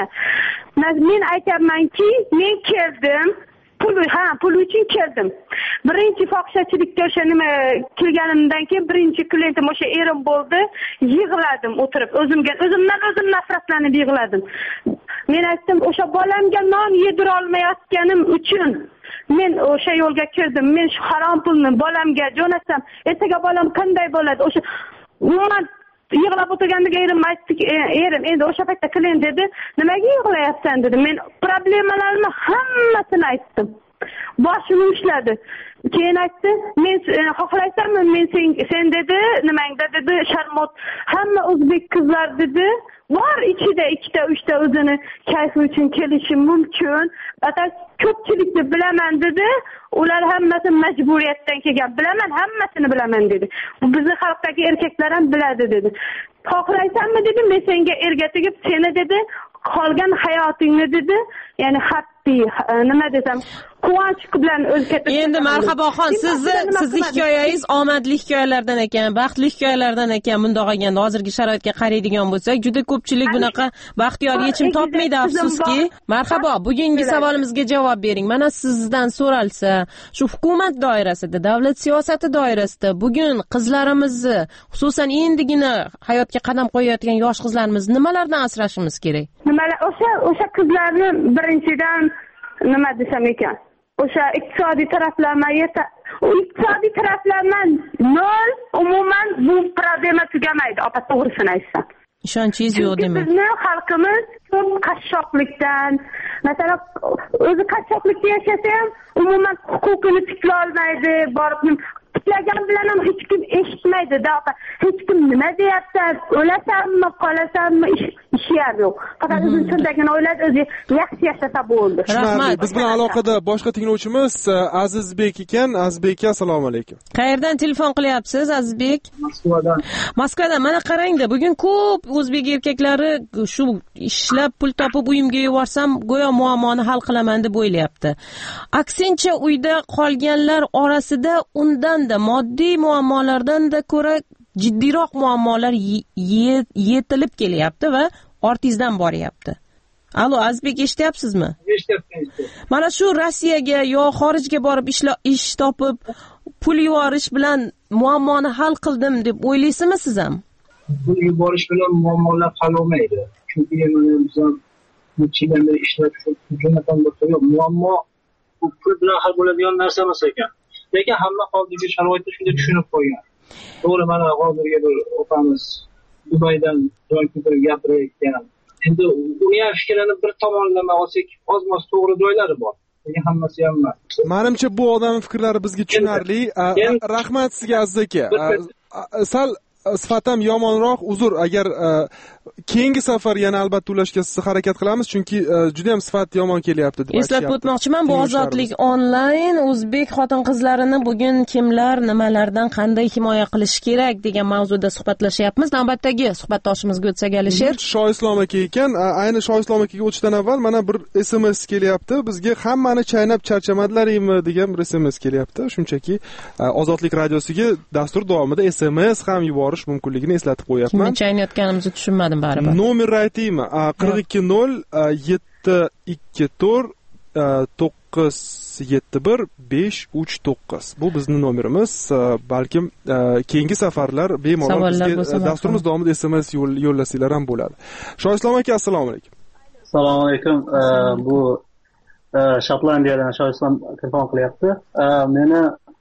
Men aytamanki, men keldim, pul, ha, pul uchun keldim. Birinchi fohishachilikka o'sha nima kelganimdan keyin birinchi klientim o'sha erim bo'ldi. Yig'ladim o'tirib, o'zimga, o'zimdan o'zim nafratlanib yig'ladim. Men aytdim, o'sha bolamga non yedira olmayotganim uchun men o'sha yo'lga kirdim. Men shu harom pulni bolamga jo'natsam, ertaga bolam qanday bo'ladi? O'sha umuman yig'lab o'tirgandiga erim aytdiki, erim endi o'sha paytda klient dedi, nimaga yig'layapsan dedi. Men problemalarimni hammasini aytdim. Boshimni ushladi. Keyin aytdi, men xohlaysanmi, men sen sen dedi, nimangda dedi, sharmot hamma o'zbek qizlar dedi, bor ichida ikkita uchta o'zini kayfi uchun kelishi mumkin. Fakat ko'pchilikni bilaman dedi. Ular hammasi majburiyatdan kelgan. Bilaman, hammasini bilaman dedi. Bu bizning xalqdagi erkaklar ham biladi dedi. Xohlaysanmi dedi, men senga erga tegib seni dedi, qolgan hayotingni dedi, ya'ni happy, nima desam, quvonch bilan o'tkazib. Endi Marhaboxon, sizni sizning hikoyangiz omadli hikoyalardan ekan, baxtli hikoyalardan ekan. Bundoq qilganda hozirgi sharoitga qaraydigan bo'lsak, juda ko'pchilik bunaqa baxtiyor yechim topmaydi, afsuski. Marhabo, bugungi savolimizga javob bering. Mana sizdan so'ralsa, shu hukumat doirasida, davlat siyosati doirasida bugun qizlarimizni, xususan endigina hayotga qadam qo'yayotgan yosh qizlarimizni nimalardan asrashimiz kerak? Nimalar? O'sha o'sha qizlarni birinchidan nima desam ekan? O'sha iqtisodiy taraflama yeta, u iqtisodiy taraflama nol, umuman bu problema tugamaydi. Opa, to'g'risini aytsam. Ishonchingiz yo'q demak. Bizning xalqimiz ko'p qashshoqlikdan, masalan, o'zi qashshoqlikda yashasa ham umuman huquqini tikla olmaydi, borib tiklagan bilan ham hech kim eshitmaydi-da. Hech kim nima deyapsan, o'lasanmi, qolasanmi, ishi ham yo'q. Faqat o'zi shundagina o'yladi, o'zi yaxshi yashasa bo'ldi. Rahmat. Biz bilan aloqada boshqa tinglovchimiz Azizbek ekan. Azizbek, assalomu alaykum. Qayerdan telefon qilyapsiz, Azizbek? Moskvadan. Moskvadan. Mana qarangda, bugun ko'p o'zbek erkaklari shu ishlab pul topib uyimga yuborsam, go'yo muammoni hal qilaman deb o'ylayapti. Aksincha uyda qolganlar orasida undan da moddiy muammolardan da ko'ra jiddiyroq muammolar yetilib kelyapti va ortingizdan boryapti. Alo, Azizbek, eshityapsizmi? Eshityapman. Mana shu Rossiyaga yo xorijga borib ish topib pul yuborish bilan muammoni hal qildim deb o'ylaysizmi siz ham? Pul yuborish bilan muammolar hal bo'lmaydi. Chunki biz ham muchilanda ishlab shu jo'natan bo'lsa, muammo bu pul bilan hal bo'ladigan narsa emas ekan. lekin hamma hozirgi sharoitda shunday tushunib qo'ygan. To'g'ri, mana hozirgi bir opamiz Dubaydan joy ko'tarib gapirayotgan. Endi uni ham fikrini bir tomonlama olsak, oz-moz to'g'ri joylari bor. Lekin hammasi ham emas. Menimcha bu odam fikrlari bizga tushunarli. Rahmat sizga Aziz aka. Sal sifatam yomonroq, uzr, agar keyingi safar yana albatta ulashga sizni harakat qilamiz, chunki juda ham sifat yomon kelyapti deb eslatib o'tmoqchiman. Bu ozodlik onlayn o'zbek xotin-qizlarini bugun kimlar nimalardan qanday himoya qilish kerak degan mavzuda suhbatlashyapmiz. Navbatdagi suhbatdoshimizga o'tsak, Alisher. Shoislom aka ekan. Ayni Shoislom akaga o'tishdan avval mana bir S M S kelyapti. Bizga hammani chaynab charchamadilaringmi degan bir S M S kelyapti. Shunchaki Ozodlik radiosiga dastur davomida S M S ham yuborish mumkinligini eslatib qo'yapman. Kimni chaynayotganimizni tushunmadim baribir. Nomerni aytaymi? qirq ikki nol yetti ikki to'rt to'qqiz yetti bir besh uch to'qqiz. Bu bizning nomerimiz. Balkim keyingi safarlar bemalol bizga dasturimiz davomida S M S yo'llasanglar ham bo'ladi. Shoislom aka, assalomu alaykum. Assalomu alaykum. Bu Shotlandiyadan Shoislom telefon qilyapti. Meni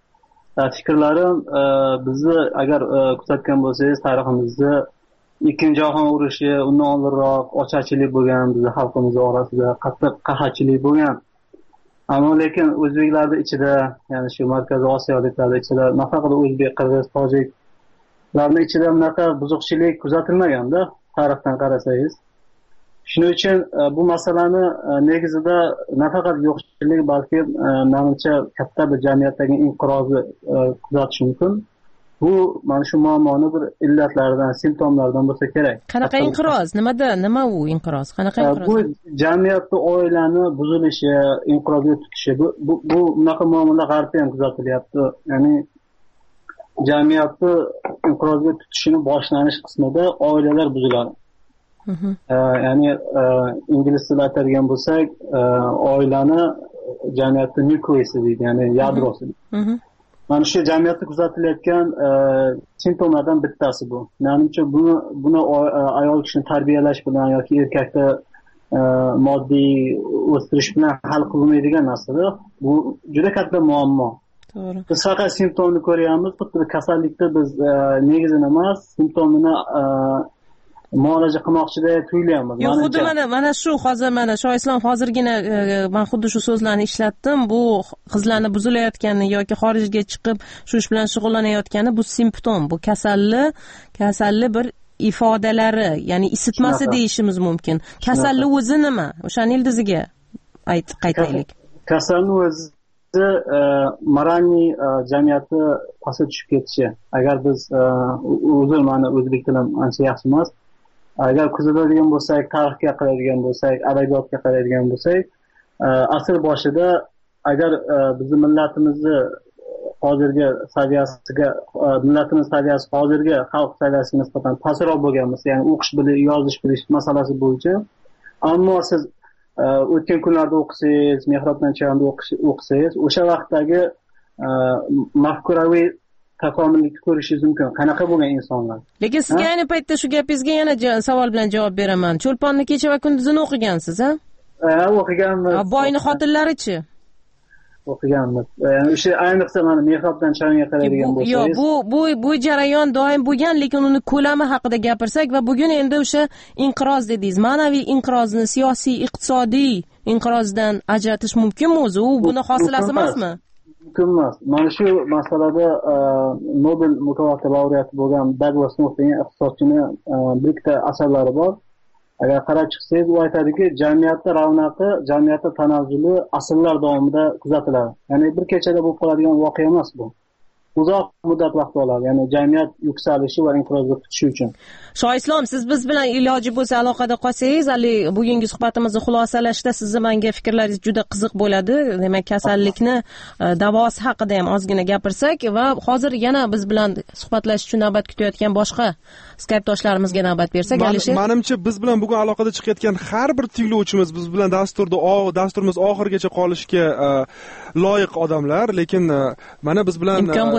fikrlarim, bizni agar kuzatgan bo'lsangiz, tariximizni Ikkinchi jahon urushi, undan oldinroq ocharchilik bo'lgan, bizning xalqimiz orasida qattiq qahatchilik bo'lgan. Ammo lekin o'zbeklarning ichida, ya'ni shu Markaziy Osiyoliklarning ichida, nafaqat o'zbek, qirg'iz, tojiklarning ichida bunaqa buzuqchilik kuzatilmaganda, tarixdan qarasangiz. Shuning uchun bu masalani negizida nafaqat yo'qchilik, balki menimcha katta bir jamiyatdagi inqirozni kuzatish mumkin. Bu mana shu muammoni bir illatlaridan, simptomlaridan bo'lsa kerak. Qanaqa inqiroz? Nimada? Nima u inqiroz? Qanaqa inqiroz? Bu jamiyatda oilani buzilishi, inqirozga tutishi, bu bu bu bunaqa muammolar g'arbda ham kuzatilyapti. Ya'ni jamiyatni inqirozga tutishini boshlanish qismida oilalar buziladi. Ya'ni ingliz tilida aytadigan bo'lsak, oilani jamiyatning nukleusi deydi, ya'ni yadrosi. Mana shu jamiyatda kuzatilayotgan simptomlardan bittasi bu. Menimcha buni buni ayol kishini tarbiyalash bilan yoki erkakni moddiy o'stirish bilan hal qilinmaydigan narsadir. Bu juda katta muammo. To'g'ri. Biz faqat simptomni ko'ryapmiz, xuddi kasallikda biz negizini emas, simptomini muolaja qilmoqchidek tuyulyapmiz. Yo'q, xuddi mana mana shu hozir mana Shoislom hozirgina men xuddi shu so'zlarni ishlatdim. Bu qizlarni buzilayotgani yoki xorijga chiqib shu ish bilan shug'ullanayotgani bu simptom, bu kasallik, kasallik bir ifodalari, ya'ni isitmasi deyishimiz mumkin. Kasallik o'zi nima? O'shani ildiziga aytib qaytaylik. Kasallik o'zi maraniy jamiyati pastga tushib ketishi. Agar biz o'zim meni o'zbek tilim ancha yaxshi emas. Agar kuzatadigan bo'lsak, tarixga qaraydigan bo'lsak, adabiyotga qaraydigan bo'lsak, asr boshida agar bizning millatimizni hozirgi saviyasiga, millatimiz saviyasi hozirgi xalq saviyasiga nisbatan pastroq bo'lgan bo'lsa, ya'ni o'qish bilish, yozish bilish masalasi bo'yicha, ammo siz o'tgan kunlarda o'qisangiz, Mehrobdan Chayonda o'qisangiz, o'sha vaqtdagi mafkuraviy takomillikni ko'rishingiz mumkin. Qanaqa bo'lgan insonlar. Lekin sizga ayni paytda shu gapingizga yana savol bilan javob beraman. Cho'lponni kecha va kunduzini o'qigansiz, ha? Ha, o'qiganmiz. Boyni xotinlari-chi? O'qiganmiz. Ya'ni o'sha ayniqsa mana Mehrobdan Chayonga qaraydigan bo'lsangiz. Yo'q, bu bu bu jarayon doim bo'lgan, lekin uni ko'lami haqida gapirsak va bugun endi o'sha inqiroz dedingiz. Ma'naviy inqirozni siyosiy, iqtisodiy inqirozdan ajratish mumkinmi o'zi? U buni hosilasi emasmi? Mumkin emas. Mana shu masalada Nobel mukofoti laureati bo'lgan Douglas North degan iqtisodchini bir ikkita asarlari bor. Agar qarab chiqsangiz, u aytadiki, jamiyatda ravnaqi, jamiyatda tanazzuli asrlar davomida kuzatiladi. Ya'ni bir kechada bo'lib qoladigan voqea emas bu. Uzoq muddat vaqt oladi, ya'ni jamiyat yuksalishi va inqirozga tutishi uchun. Shoislom, siz biz bilan iloji bo'lsa aloqada qolsangiz, hali bugungi suhbatimizni xulosalashda sizni menga fikrlaringiz juda qiziq bo'ladi. Demak, kasallikni davosi haqida ham ozgina gapirsak va hozir yana biz bilan suhbatlashish uchun navbat kutayotgan boshqa Skype doshlarimizga navbat bersak, Alisher. Menimcha biz bilan bugun aloqada chiqayotgan har bir tinglovchimiz biz bilan dasturda dasturimiz oxirigacha qolishga loyiq odamlar, lekin mana biz bilan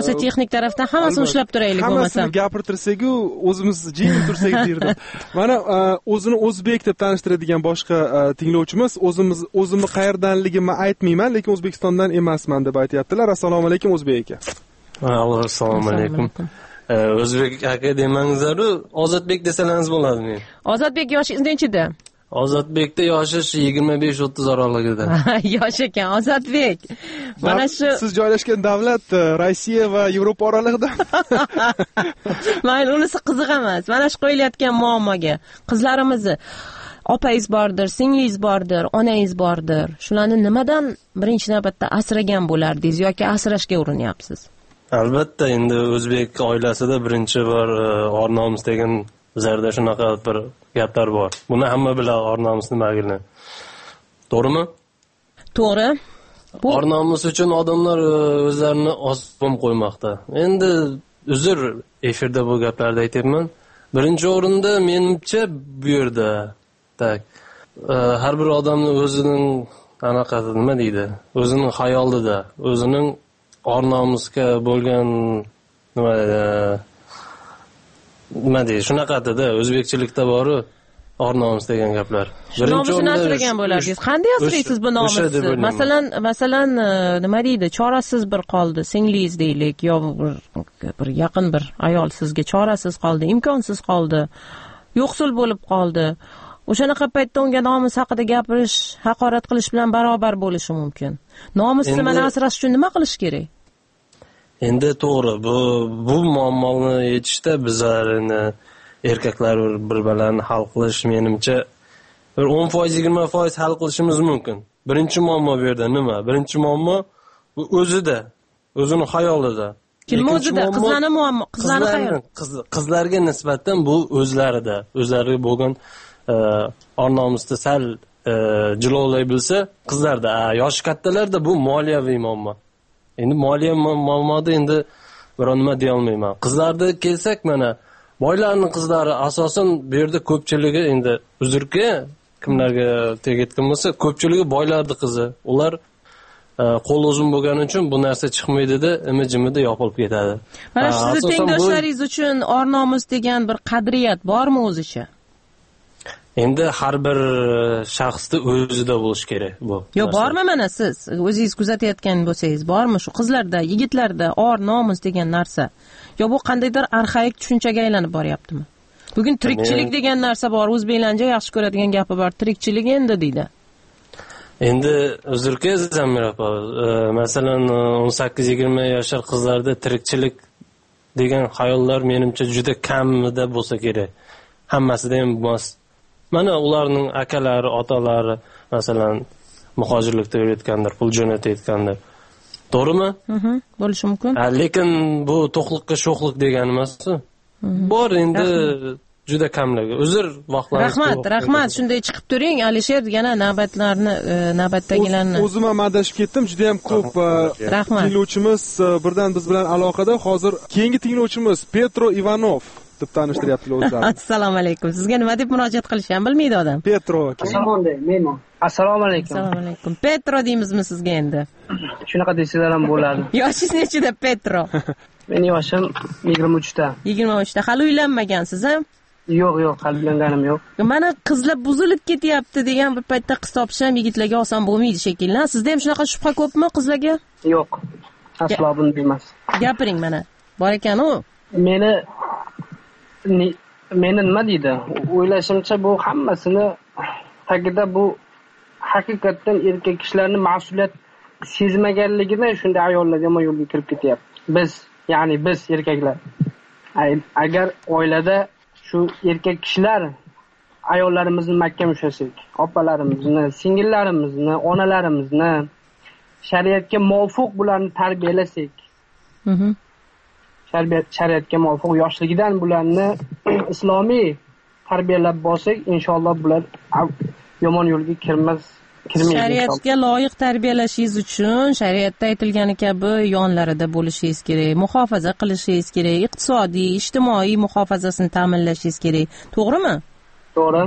bo'lmasa texnik tarafdan hammasini ushlab turaylik bo'lmasa. Hammasini gapirtirsak-ku, o'zimiz jim tursak derdim. Mana o'zini o'zbek deb tanishtiradigan boshqa tinglovchimiz, o'zimiz o'zimni qayerdanligimni aytmayman, lekin O'zbekistondan emasman deb aytayaptilar. Assalomu alaykum O'zbek aka. Assalomu alaykum. O'zbek aka demangizlar-ku, Ozodbek desalaringiz bo'ladimi? Ozodbek yoshingiz nechida? Ozodbekda yoshi yigirma besh o'ttiz oralig'ida. Yosh ekan Ozodbek. Mana shu siz joylashgan davlat Rossiya va Yevropa oralig'ida. Mayli, unisi qiziq emas. Mana shu qo'yilayotgan muammoga qizlarimizni opangiz bordir, singlingiz bordir, onangiz bordir. Shularni nimadan birinchi navbatda asragan bo'lardingiz yoki asrashga urinyapsiz? Albatta, endi o'zbek oilasida birinchi bor or-nomus degan bizlarda shunaqa bir gaplar bor. Buni hamma biladi, or-nomus nimaligini. To'g'rimi? To'g'ri. Bu or-nomus uchun odamlar o'zlarini osib qo'ymoqda. Endi uzr, efirda bu gaplarni aytayapman. Birinchi o'rinda menimcha bu yerda tak har bir odamni o'zining anaqa nima deydi? O'zining xayolida, o'zining or-nomusga bo'lgan nima nima deydi? Shunaqada o'zbekchilikda bor-ku, or-nomus degan gaplar. Birinchi o'rinda asragan bo'lardingiz. Qanday asraysiz bu nomusni? Masalan, masalan nima deydi? Chorasiz bir qoldi, singlingiz deylik, yo bir yaqin bir ayol sizga chorasiz qoldi, imkonsiz qoldi, yo'qsul bo'lib qoldi. O'shanaqa paytda unga nomus haqida gapirish, haqorat qilish bilan barobar bo'lishi mumkin. Nomusni mana asrash uchun nima qilish kerak? Endi to'g'ri, bu bu muammoni yechishda bizlarni erkaklar bir-birlarini hal qilish menimcha bir o'n foiz yigirma foiz hal qilishimiz mumkin. Birinchi muammo bu yerda nima? Birinchi muammo bu o'zida, o'zining xayolida. Kim o'zida? Qizlarning muammo, qizlarning xayoli. Qizlarga nisbatan bu o'zlarida, o'zlariga bo'lgan or-nomusni sal jilovlay bilsa, qizlarda, yoshi kattalarda bu moliyaviy muammo. Endi moliya muammoda endi biror nima deya olmayman. Qizlarda kelsak, mana boylarning qizlari asosan bu yerda ko'pchiligi endi uzrki kimlarga tegayotgan bo'lsa, ko'pchiligi boylarning qizi. Ular qo'l uzun bo'lgani uchun bu narsa chiqmaydi-da, imi-jimida yopilib ketadi. Mana sizni tengdoshlaringiz uchun or-nomus degan bir qadriyat bormi o'zicha? Endi har bir shaxsda o'zida bo'lish kerak bu. Yo, bormi mana siz o'zingiz kuzatayotgan bo'lsangiz, bormi shu qizlarda, yigitlarda or-nomus degan narsa? Yo bu qandaydir arxaik tushunchaga aylanib boryaptimi? Bugun tirikchilik degan narsa bor, o'zbeklarning yaxshi ko'radigan gapi bor, tirikchilik endi deydi. Endi uzrki Zamir opa, masalan o'n sakkiz yigirma yoshlar qizlarda tirikchilik degan xayollar menimcha juda kamida bo'lsa kerak. Hammasida ham emas. Mana ularning akalari, otalari masalan muhojirlikda yurayotgandir, pul jo'natayotgandir. To'g'rimi? Mhm, bo'lishi mumkin. Lekin bu to'qliqqa sho'xlik degani emas-ku. Bor endi juda kamligi. Uzr, vaqtlar. Rahmat, rahmat. Shunday chiqib turing, Alisher, yana navbatlarni, navbatdagilarni. O'zim ham adashib ketdim, juda ham ko'p tinglovchimiz birdan biz bilan aloqada. Hozir keyingi tinglovchimiz Petro Ivanov deb tanishtiryaptilar o'zlari. Assalomu alaykum. Sizga nima deb murojaat qilishni ham bilmaydi odam. Petro. Assalomu alaykum. Assalomu alaykum. Assalomu alaykum. Petro deymizmi sizga endi? Shunaqa desanglar ham bo'ladi. Yoshingiz nechida, Petro? Mening yoshim yigirma uchta. yigirma uchta. Hali uylanmagansiz, ha? Yo'q, yo'q, hali uylanganim yo'q. Mana qizlar buzilib ketyapti degan bir paytda qiz topish ham yigitlarga oson bo'lmaydi shekilli. Sizda ham shunaqa shubha ko'pmi qizlarga? Yo'q. Aslo bunday emas. Gapiring mana. Bor ekan-u. Meni meni nima deydi? O'ylashimcha bu hammasini tagida bu haqiqatdan erkak kishilarning mas'uliyat sezmaganligidan shunday ayollarga yomon yo'lga kirib ketyapti. Biz, ya'ni biz erkaklar. Agar oilada shu erkak kishilar ayollarimizni mahkam ushlasak, opalarimizni, singillarimizni, onalarimizni shariatga muvofiq bularni tarbiyalasak, mhm, shariatga muvofiq yoshligidan bularni islomiy tarbiyalab bo'lsak, inshaalloh bular yomon yo'lga kirmas. Shariatga loyiq tarbiyalashingiz uchun shariatda aytilgani kabi yonlarida bo'lishingiz kerak, muhofaza qilishingiz kerak, iqtisodiy, ijtimoiy muhofazasini ta'minlashingiz kerak. To'g'rimi? To'g'ri.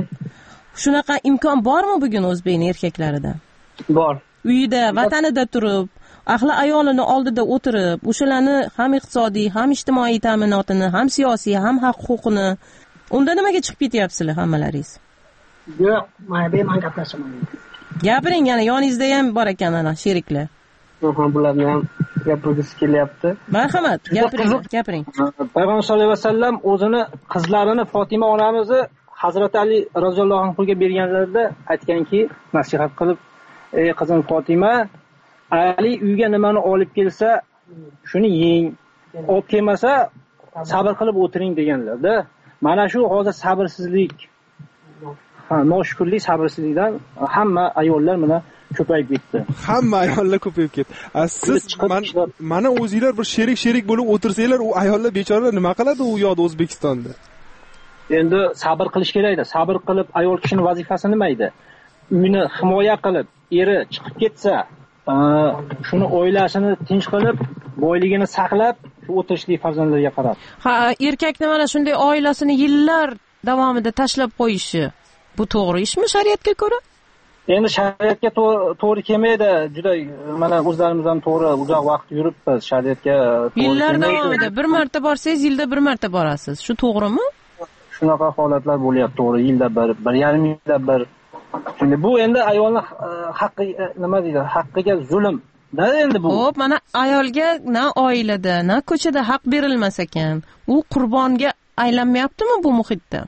Shunaqa imkon bormi bugun o'zbekning erkaklarida? Bor. Uyida, vatanida turib, ahli ayolini oldida o'tirib o'shalarni ham iqtisodiy ham ijtimoiy ta'minotini ham siyosiy ham haq huquqini unda nimaga chiqib ketyapsizlar hammalaringiz? Yo'q, mana bu men gaplashaman. Gapiring, yana yoningizda ham bor ekan ana sheriklar. Aha, bularni ham gapirgisi kelyapti. Marhamat, gapiring, gapiring. Payg'ambar sollallohu alayhi vasallam o'zini qizlarini Fatima onamizni Hazrat Ali roziyallohu anhuga berganlarida aytganki, nasihat qilib, ey qizim Fatima, Ali uyga nimani olib kelsa, shuni yeng. Olib kelmasa, sabr qilib o'tiring deganlarda. Mana shu hozir sabrsizlik, ha, noshukrlik, sabrsizlikdan hamma ayollar mana ko'payib ketdi. Hamma ayollar ko'payib ketdi. Siz mana o'zingizlar bir sherik-sherik bo'lib o'tirsanglar, u ayollar bechoralar nima qiladi u yoqda O'zbekistonda? Endi sabr qilish kerak-da. Sabr qilib ayol kishining vazifasi nima edi? Uyini himoya qilib, eri chiqib ketsa, shuni oilasini tinch qilib, boyligini saqlab, shu o'tirishlik farzandlarga qarab. Ha, erkakni mana shunday oilasini yillar davomida tashlab qo'yishi, bu to'g'ri ishmi shariatga ko'ra? Endi shariatga to'g'ri kelmaydi. Juda mana o'zlarimiz ham to'g'ri uzoq vaqt yuribmiz shariatga. Yillar davomida bir marta borsangiz, yilda bir marta borasiz. Shu to'g'rimi? Shunaqa holatlar bo'lyapti, to'g'ri. Yilda bir, bir yarim yilda bir. Shunday bu endi ayolning haqqi nima deydi? Haqqiga zulm. Da endi bu. Xo'p, mana ayolga na oilada, na ko'chada haq berilmas ekan. U qurbonga aylanmayaptimi bu muhitda?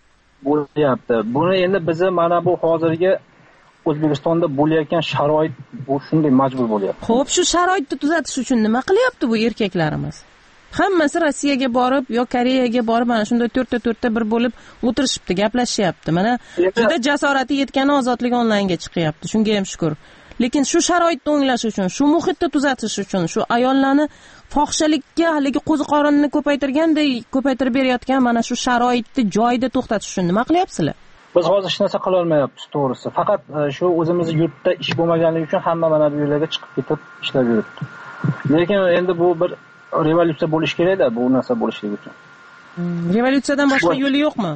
Bo'lyapti. Buni endi biz mana bu hozirgi O'zbekistonda bo'layotgan sharoit bu shunday majbur bo'lyapti. Xo'p, shu sharoitni tuzatish uchun nima qilyapti bu erkaklarimiz? Hammasi Rossiyaga borib yo Koreyaga borib mana shunday to'rtta to'rtta bir bo'lib o'tirishibdi, gaplashyapti. Mana juda jasorati yetgani ozodlik onlaynga chiqyapti. Shunga ham shukr. Lekin shu sharoitni o'nglash uchun, shu muhitni tuzatish uchun, shu ayollarni fohishalikka haligi qo'ziqorinni ko'paytirganday ko'paytirib berayotgan mana shu sharoitni joyida to'xtatish uchun nima qilyapsizlar? Biz hozir hech narsa qila olmayapmiz, to'g'risi. Faqat shu o'zimiz yurtda ish bo'lmaganligi uchun hamma mana bu yerlarga chiqib ketib ishlab yuribdi. Lekin endi bu bir revolyutsiya bo'lish kerak-da, bu narsa bo'lishligi uchun. Revolyutsiyadan boshqa yo'li yo'qmi?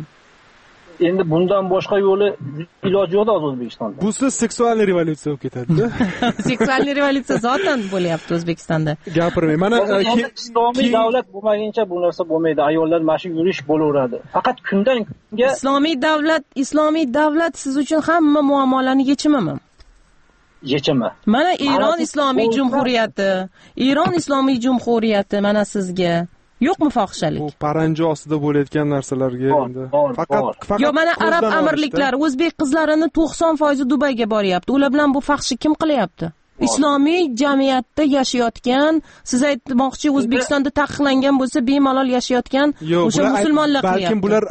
Endi bundan boshqa yo'li iloji yo'q hozir O'zbekistonda. Bu siz seksual revolyutsiya bo'lib ketadi-da. Seksual revolyutsiya zotan bo'lyapti O'zbekistonda. Gapirmang. Mana islomiy davlat bo'lmaguncha bu narsa bo'lmaydi. Ayollar mana shu yurish bo'laveradi. Faqat kundan kunga islomiy davlat, islomiy davlat siz uchun hamma muammolarni yechimimi? Yechimi. Mana Eron islomiy jumhuriyati, Eron islomiy jumhuriyati mana sizga yo'qmi fohishalik? Bu paranji ostida bo'layotgan narsalarga endi faqat faqat yo mana arab amirliklari o'zbek qizlarini to'qson foiz Dubayga boryapti. Ular bilan bu faxshni kim qilyapti? Islomiy jamiyatda yashayotgan, siz aytmoqchi O'zbekistonda taqiqlangan bo'lsa bemalol yashayotgan o'sha musulmonlar qilyapti. Balkim bular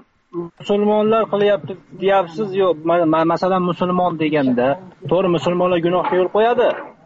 musulmonlar qilyapti deyapsiz, yo'q, masalan musulmon deganda, to'g'ri musulmonlar gunohga yo'l qo'yadi.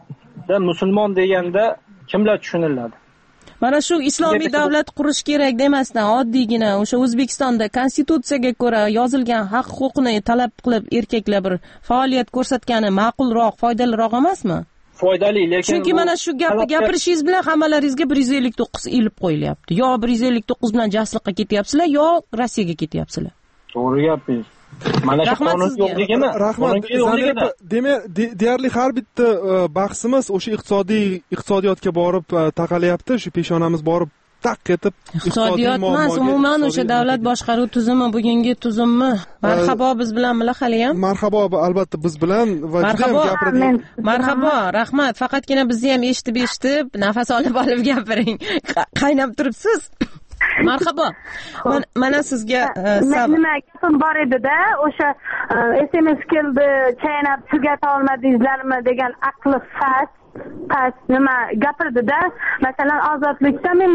Da musulmon deganda kimlar tushuniladi? Mana shu islomiy davlat qurish kerak demasdan oddiygina o'sha O'zbekistonda konstitutsiyaga ko'ra yozilgan haq huquqni talab qilib erkaklar bir faoliyat ko'rsatgani ma'qulroq, foydaliroq emasmi? Foydali, lekin chunki mana shu gapni gapirishingiz bilan hammalaringizga bir yuz ellik to'qqiz ilib qo'yilyapti. Yo bir yuz ellik to'qqiz bilan jasliqqa ketyapsizlar, yo Rossiyaga ketyapsizlar. To'g'ri gapingiz. Mana shu qonun yo'qligimi? Rahmat. Demak, deyarli har bitta bahsimiz o'sha iqtisodiy iqtisodiyotga borib taqalyapti. Shu peshonamiz borib taq etib iqtisodiyot emas, umuman o'sha davlat boshqaruv tuzumi bugungi tuzummi? Marhabo biz bilanmi hali ham? Marhabo, albatta biz bilan va juda ham gapirdik. Marhabo, rahmat. Faqatgina bizni ham eshitib eshitib, nafas olib olib gapiring. Qaynab turibsiz. Marhabo. Mana sizga nima gapim bor edi-da, o'sha S M S keldi, chaynab tugata olmadingizlarmi degan aqli fas, past nima gapirdi-da. Masalan, ozodlikda men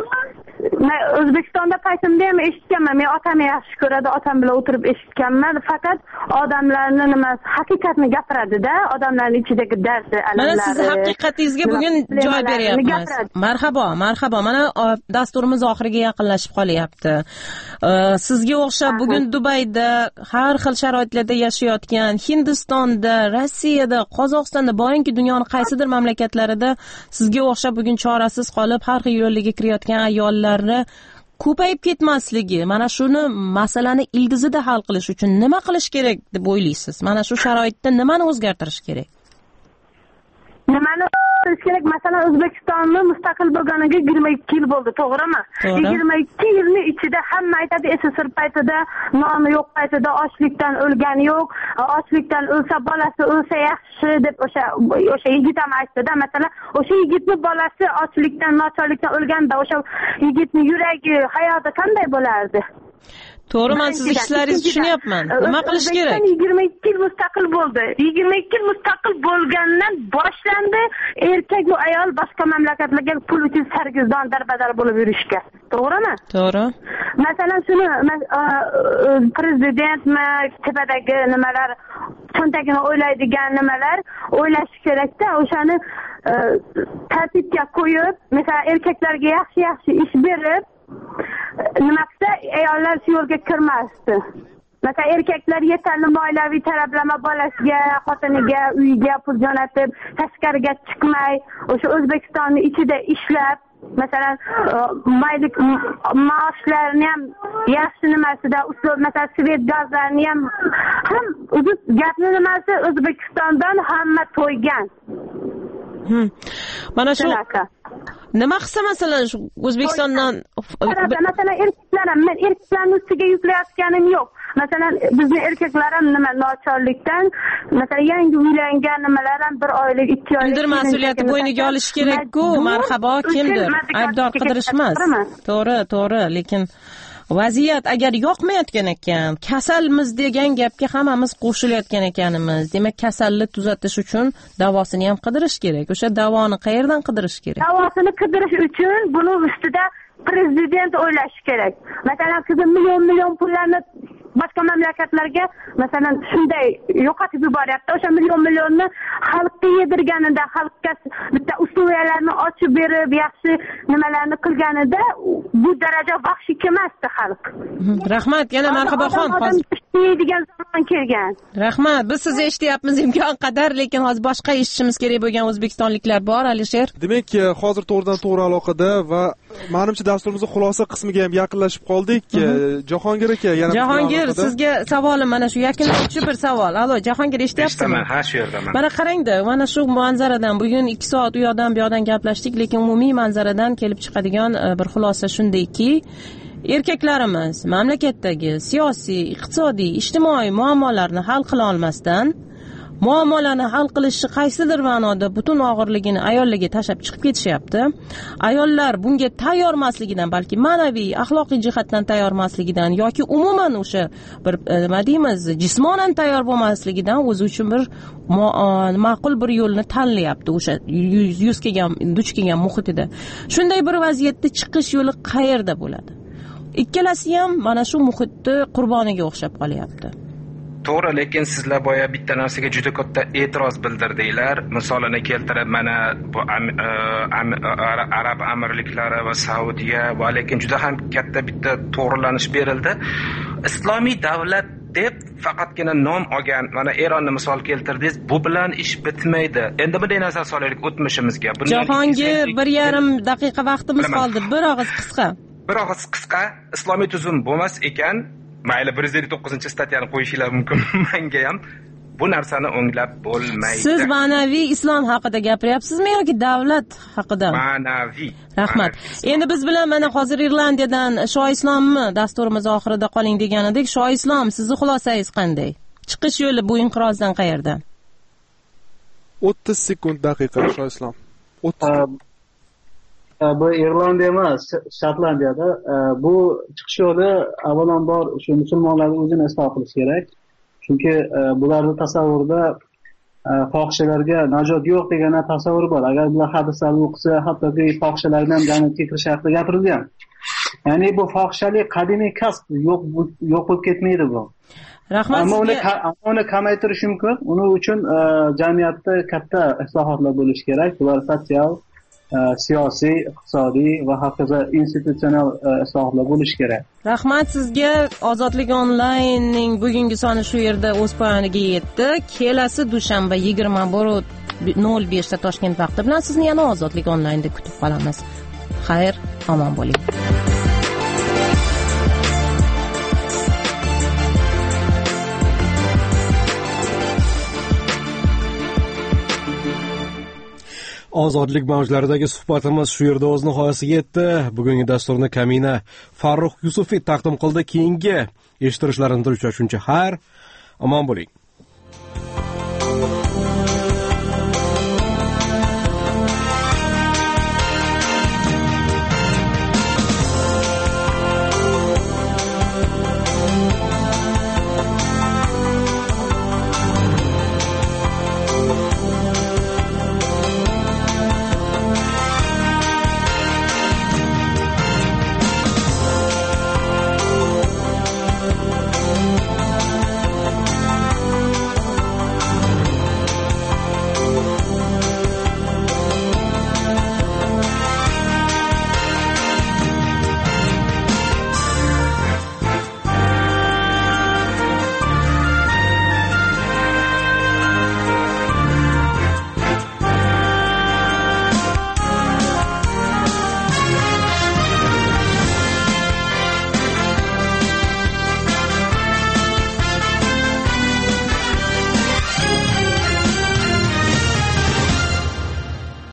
O'zbekistonda paytimda ham eshitganman. Men otamni yaxshi ko'radi, otam bilan o'tirib eshitganman. Faqat odamlarni nima haqiqatni gapiradi-da, odamlarning ichidagi dardi, alamlari. Mana siz haqiqatingizga bugun joy beryapmiz. Marhabo, marhabo. Mana dasturimiz oxiriga yaqinlashib qolyapti. Sizga o'xshab bugun Dubayda har xil sharoitlarda yashayotgan, Hindistonda, Rossiyada, Qozog'istonda, boringki dunyoning qaysidir mamlakatlarida sizga o'xshab bugun chorasiz qolib har xil yo'llarga kirayotgan ayollarni ko'payib ketmasligi, mana shuni masalani ildizida hal qilish uchun nima qilish kerak deb o'ylaysiz? Mana shu sharoitda nimani o'zgartirish kerak? Nimani bilish kerak, masalan O'zbekistonni mustaqil bo'lganiga yigirma ikki yil bo'ldi, to'g'rimi? yigirma ikki yilning ichida hamma aytadi, S S R paytida noni yo'q paytida ochlikdan o'lgani yo'q, ochlikdan o'lsa bolasi o'lsa yaxshi deb o'sha o'sha yigit ham aytdi-da, masalan o'sha yigitning bolasi ochlikdan, nochorlikdan o'lganda o'sha yigitning yuragi, hayoti qanday bo'lardi? To'g'ri, men siz ishlaringizni tushunyapman. Nima qilish kerak? yigirma ikki yil mustaqil bo'ldi. yigirma ikki yil mustaqil bo'lgandan boshlandi erkak va ayol boshqa mamlakatlarga pul uchun sarguzon darbadar bo'lib yurishga. To'g'rimi? To'g'ri. Masalan, shuni prezidentmi, tepadagi nimalar, cho'ntagini o'ylaydigan nimalar o'ylash kerak-da, o'shani tartibga qo'yib, masalan, erkaklarga yaxshi-yaxshi ish berib, nima qilsa ayollar shu yo'lga kirmasdi. Masalan, erkaklar yetarli moliyaviy tarablama bolasiga, xotiniga, uyiga pul jo'natib, tashqariga chiqmay, o'sha O'zbekistonning ichida ishlab, masalan, maylik maoshlarni ham yaxshi nimasida, usul, masalan, svet gazlarni ham ham o'zi gapni nimasi O'zbekistondan hamma to'ygan. Mana shu nima qilsa masalan shu O'zbekistondan masalan erkaklar ham, men erkaklarning ustiga yuklayotganim yo'q. Masalan, bizning erkaklar ham nima nochorlikdan, masalan, yangi uylangan nimalar ham bir oylik, ikki oylik kimdir mas'uliyatni bo'yniga olishi kerak-ku, marhabo, kimdir aybdor qidirish emas. To'g'ri, to'g'ri, lekin vaziyat agar yoqmayotgan ekan, kasalmiz degan gapga hammamiz qo'shilayotgan ekanimiz, demak kasalni tuzatish uchun davosini ham qidirish kerak. O'sha davoni qayerdan qidirish kerak? Davosini qidirish uchun buni ustida prezident o'ylashi kerak. Masalan, siz million million pullarni boshqa mamlakatlarga masalan shunday yo'qotib yuboryapti. O'sha million millionni xalqqa yedirganida, xalqqa bitta uslubiyalarni ochib berib, yaxshi nimalarni qilganida bu daraja vahshiy kelmasdi xalq. Rahmat, yana marhaboxon. degan zamon kelgan. Rahmat, biz sizni eshityapmiz imkon qadar, lekin hozir boshqa eshitishimiz kerak bo'lgan o'zbekistonliklar bor, Alisher. Demak, hozir to'g'ridan to'g'ri aloqada va menimcha dasturimizning xulosa qismiga ham yaqinlashib qoldik. Jahongir aka, yana Jahongir, sizga savolim mana shu yakunlovchi bir savol. Alo, Jahongir, eshityapsizmi? Ha, shu yerdaman. Mana qarangda, mana shu manzaradan bugun ikki soat u yoqdan bu yoqdan gaplashdik, lekin umumiy manzaradan kelib chiqadigan bir xulosa shundayki, erkaklarimiz mamlakatdagi siyosiy, iqtisodiy, ijtimoiy muammolarni hal qila olmasdan, muammolarni hal qilishi qaysidir ma'noda butun og'irligini ayollarga tashab chiqib ketishyapti. Ayollar bunga tayyor emasligidan, balki ma'naviy, axloqiy jihatdan tayyor emasligidan yoki umuman o'sha bir nima deymiz, jismonan tayyor bo'lmasligidan o'zi uchun bir ma'qul bir yo'lni tanlayapti o'sha yuz kelgan, duch kelgan muhitida. Shunday bir vaziyatda chiqish yo'li qayerda bo'ladi? Ikkalasi ham mana shu muhitni qurboniga o'xshab qolyapti. To'g'ri, lekin sizlar boya bitta narsaga juda katta e'tiroz bildirdinglar. Misolini keltirib, mana bu Arab amirliklari va Saudiya va lekin juda ham katta bitta to'g'rilanish berildi. Islomiy davlat deb faqatgina nom olgan, mana Eronni misol keltirdingiz, bu bilan ish bitmaydi. Endi bunday narsa solaylik o'tmishimizga. Jahongir, bir yarim daqiqa vaqtimiz qoldi. Bir og'iz qisqa. Bir og'iz qisqa, islomiy tuzum bo'lmas ekan, mayli bir yuz ellik to'qqizinchi statyani qo'yishinglar mumkin menga ham. Bu narsani o'nglab bo'lmaydi. Siz ma'naviy islom haqida gapiryapsizmi yoki davlat haqida? Ma'naviy. Rahmat. Endi biz bilan mana hozir Irlandiyadan Shoh Islomni dasturimiz oxirida qoling degan edik. Shoh Islom, sizning xulosangiz qanday? Chiqish yo'li bu inqirozdan qayerdan? o'ttiz sekund daqiqa Shoh Islom. o'ttiz bu Irlandiya emas, Shotlandiyada. Bu chiqish yo'li avvalambor shu musulmonlarning o'zini isloh qilish kerak. Chunki bularning tasavvurida fohishalarga najot yo'q degan tasavvur bor. Agar bular hadislarni o'qisa, hattoki fohishalarni ham jannatga kirish haqida gapirilgan. Ya'ni bu fohishalik qadimiy kasb, yo'q yo'q bo'lib ketmaydi bu. Rahmat. Ammo uni uni kamaytirish mumkin. Uning uchun jamiyatda katta islohotlar bo'lishi kerak. Bular sotsial, siyosiy, iqtisodiy va hokazo institutsional islohotlar bo'lishi kerak. Rahmat sizga. Ozodlik onlaynning bugungi soni shu yerda o'z poyoniga yetdi. Kelasi dushanba yigirma bir nol besh ta Toshkent vaqti bilan sizni yana Ozodlik onlaynda kutib qolamiz. Xayr, omon bo'ling. ozodlik mavjlaridagi suhbatimiz shu yerda o'z nihoyasiga yetdi. Bugungi dasturni Kamina Farruh Yusufiy taqdim qildi. Keyingi eshittirishlarimizda uchrashguncha xayr, omon bo'ling.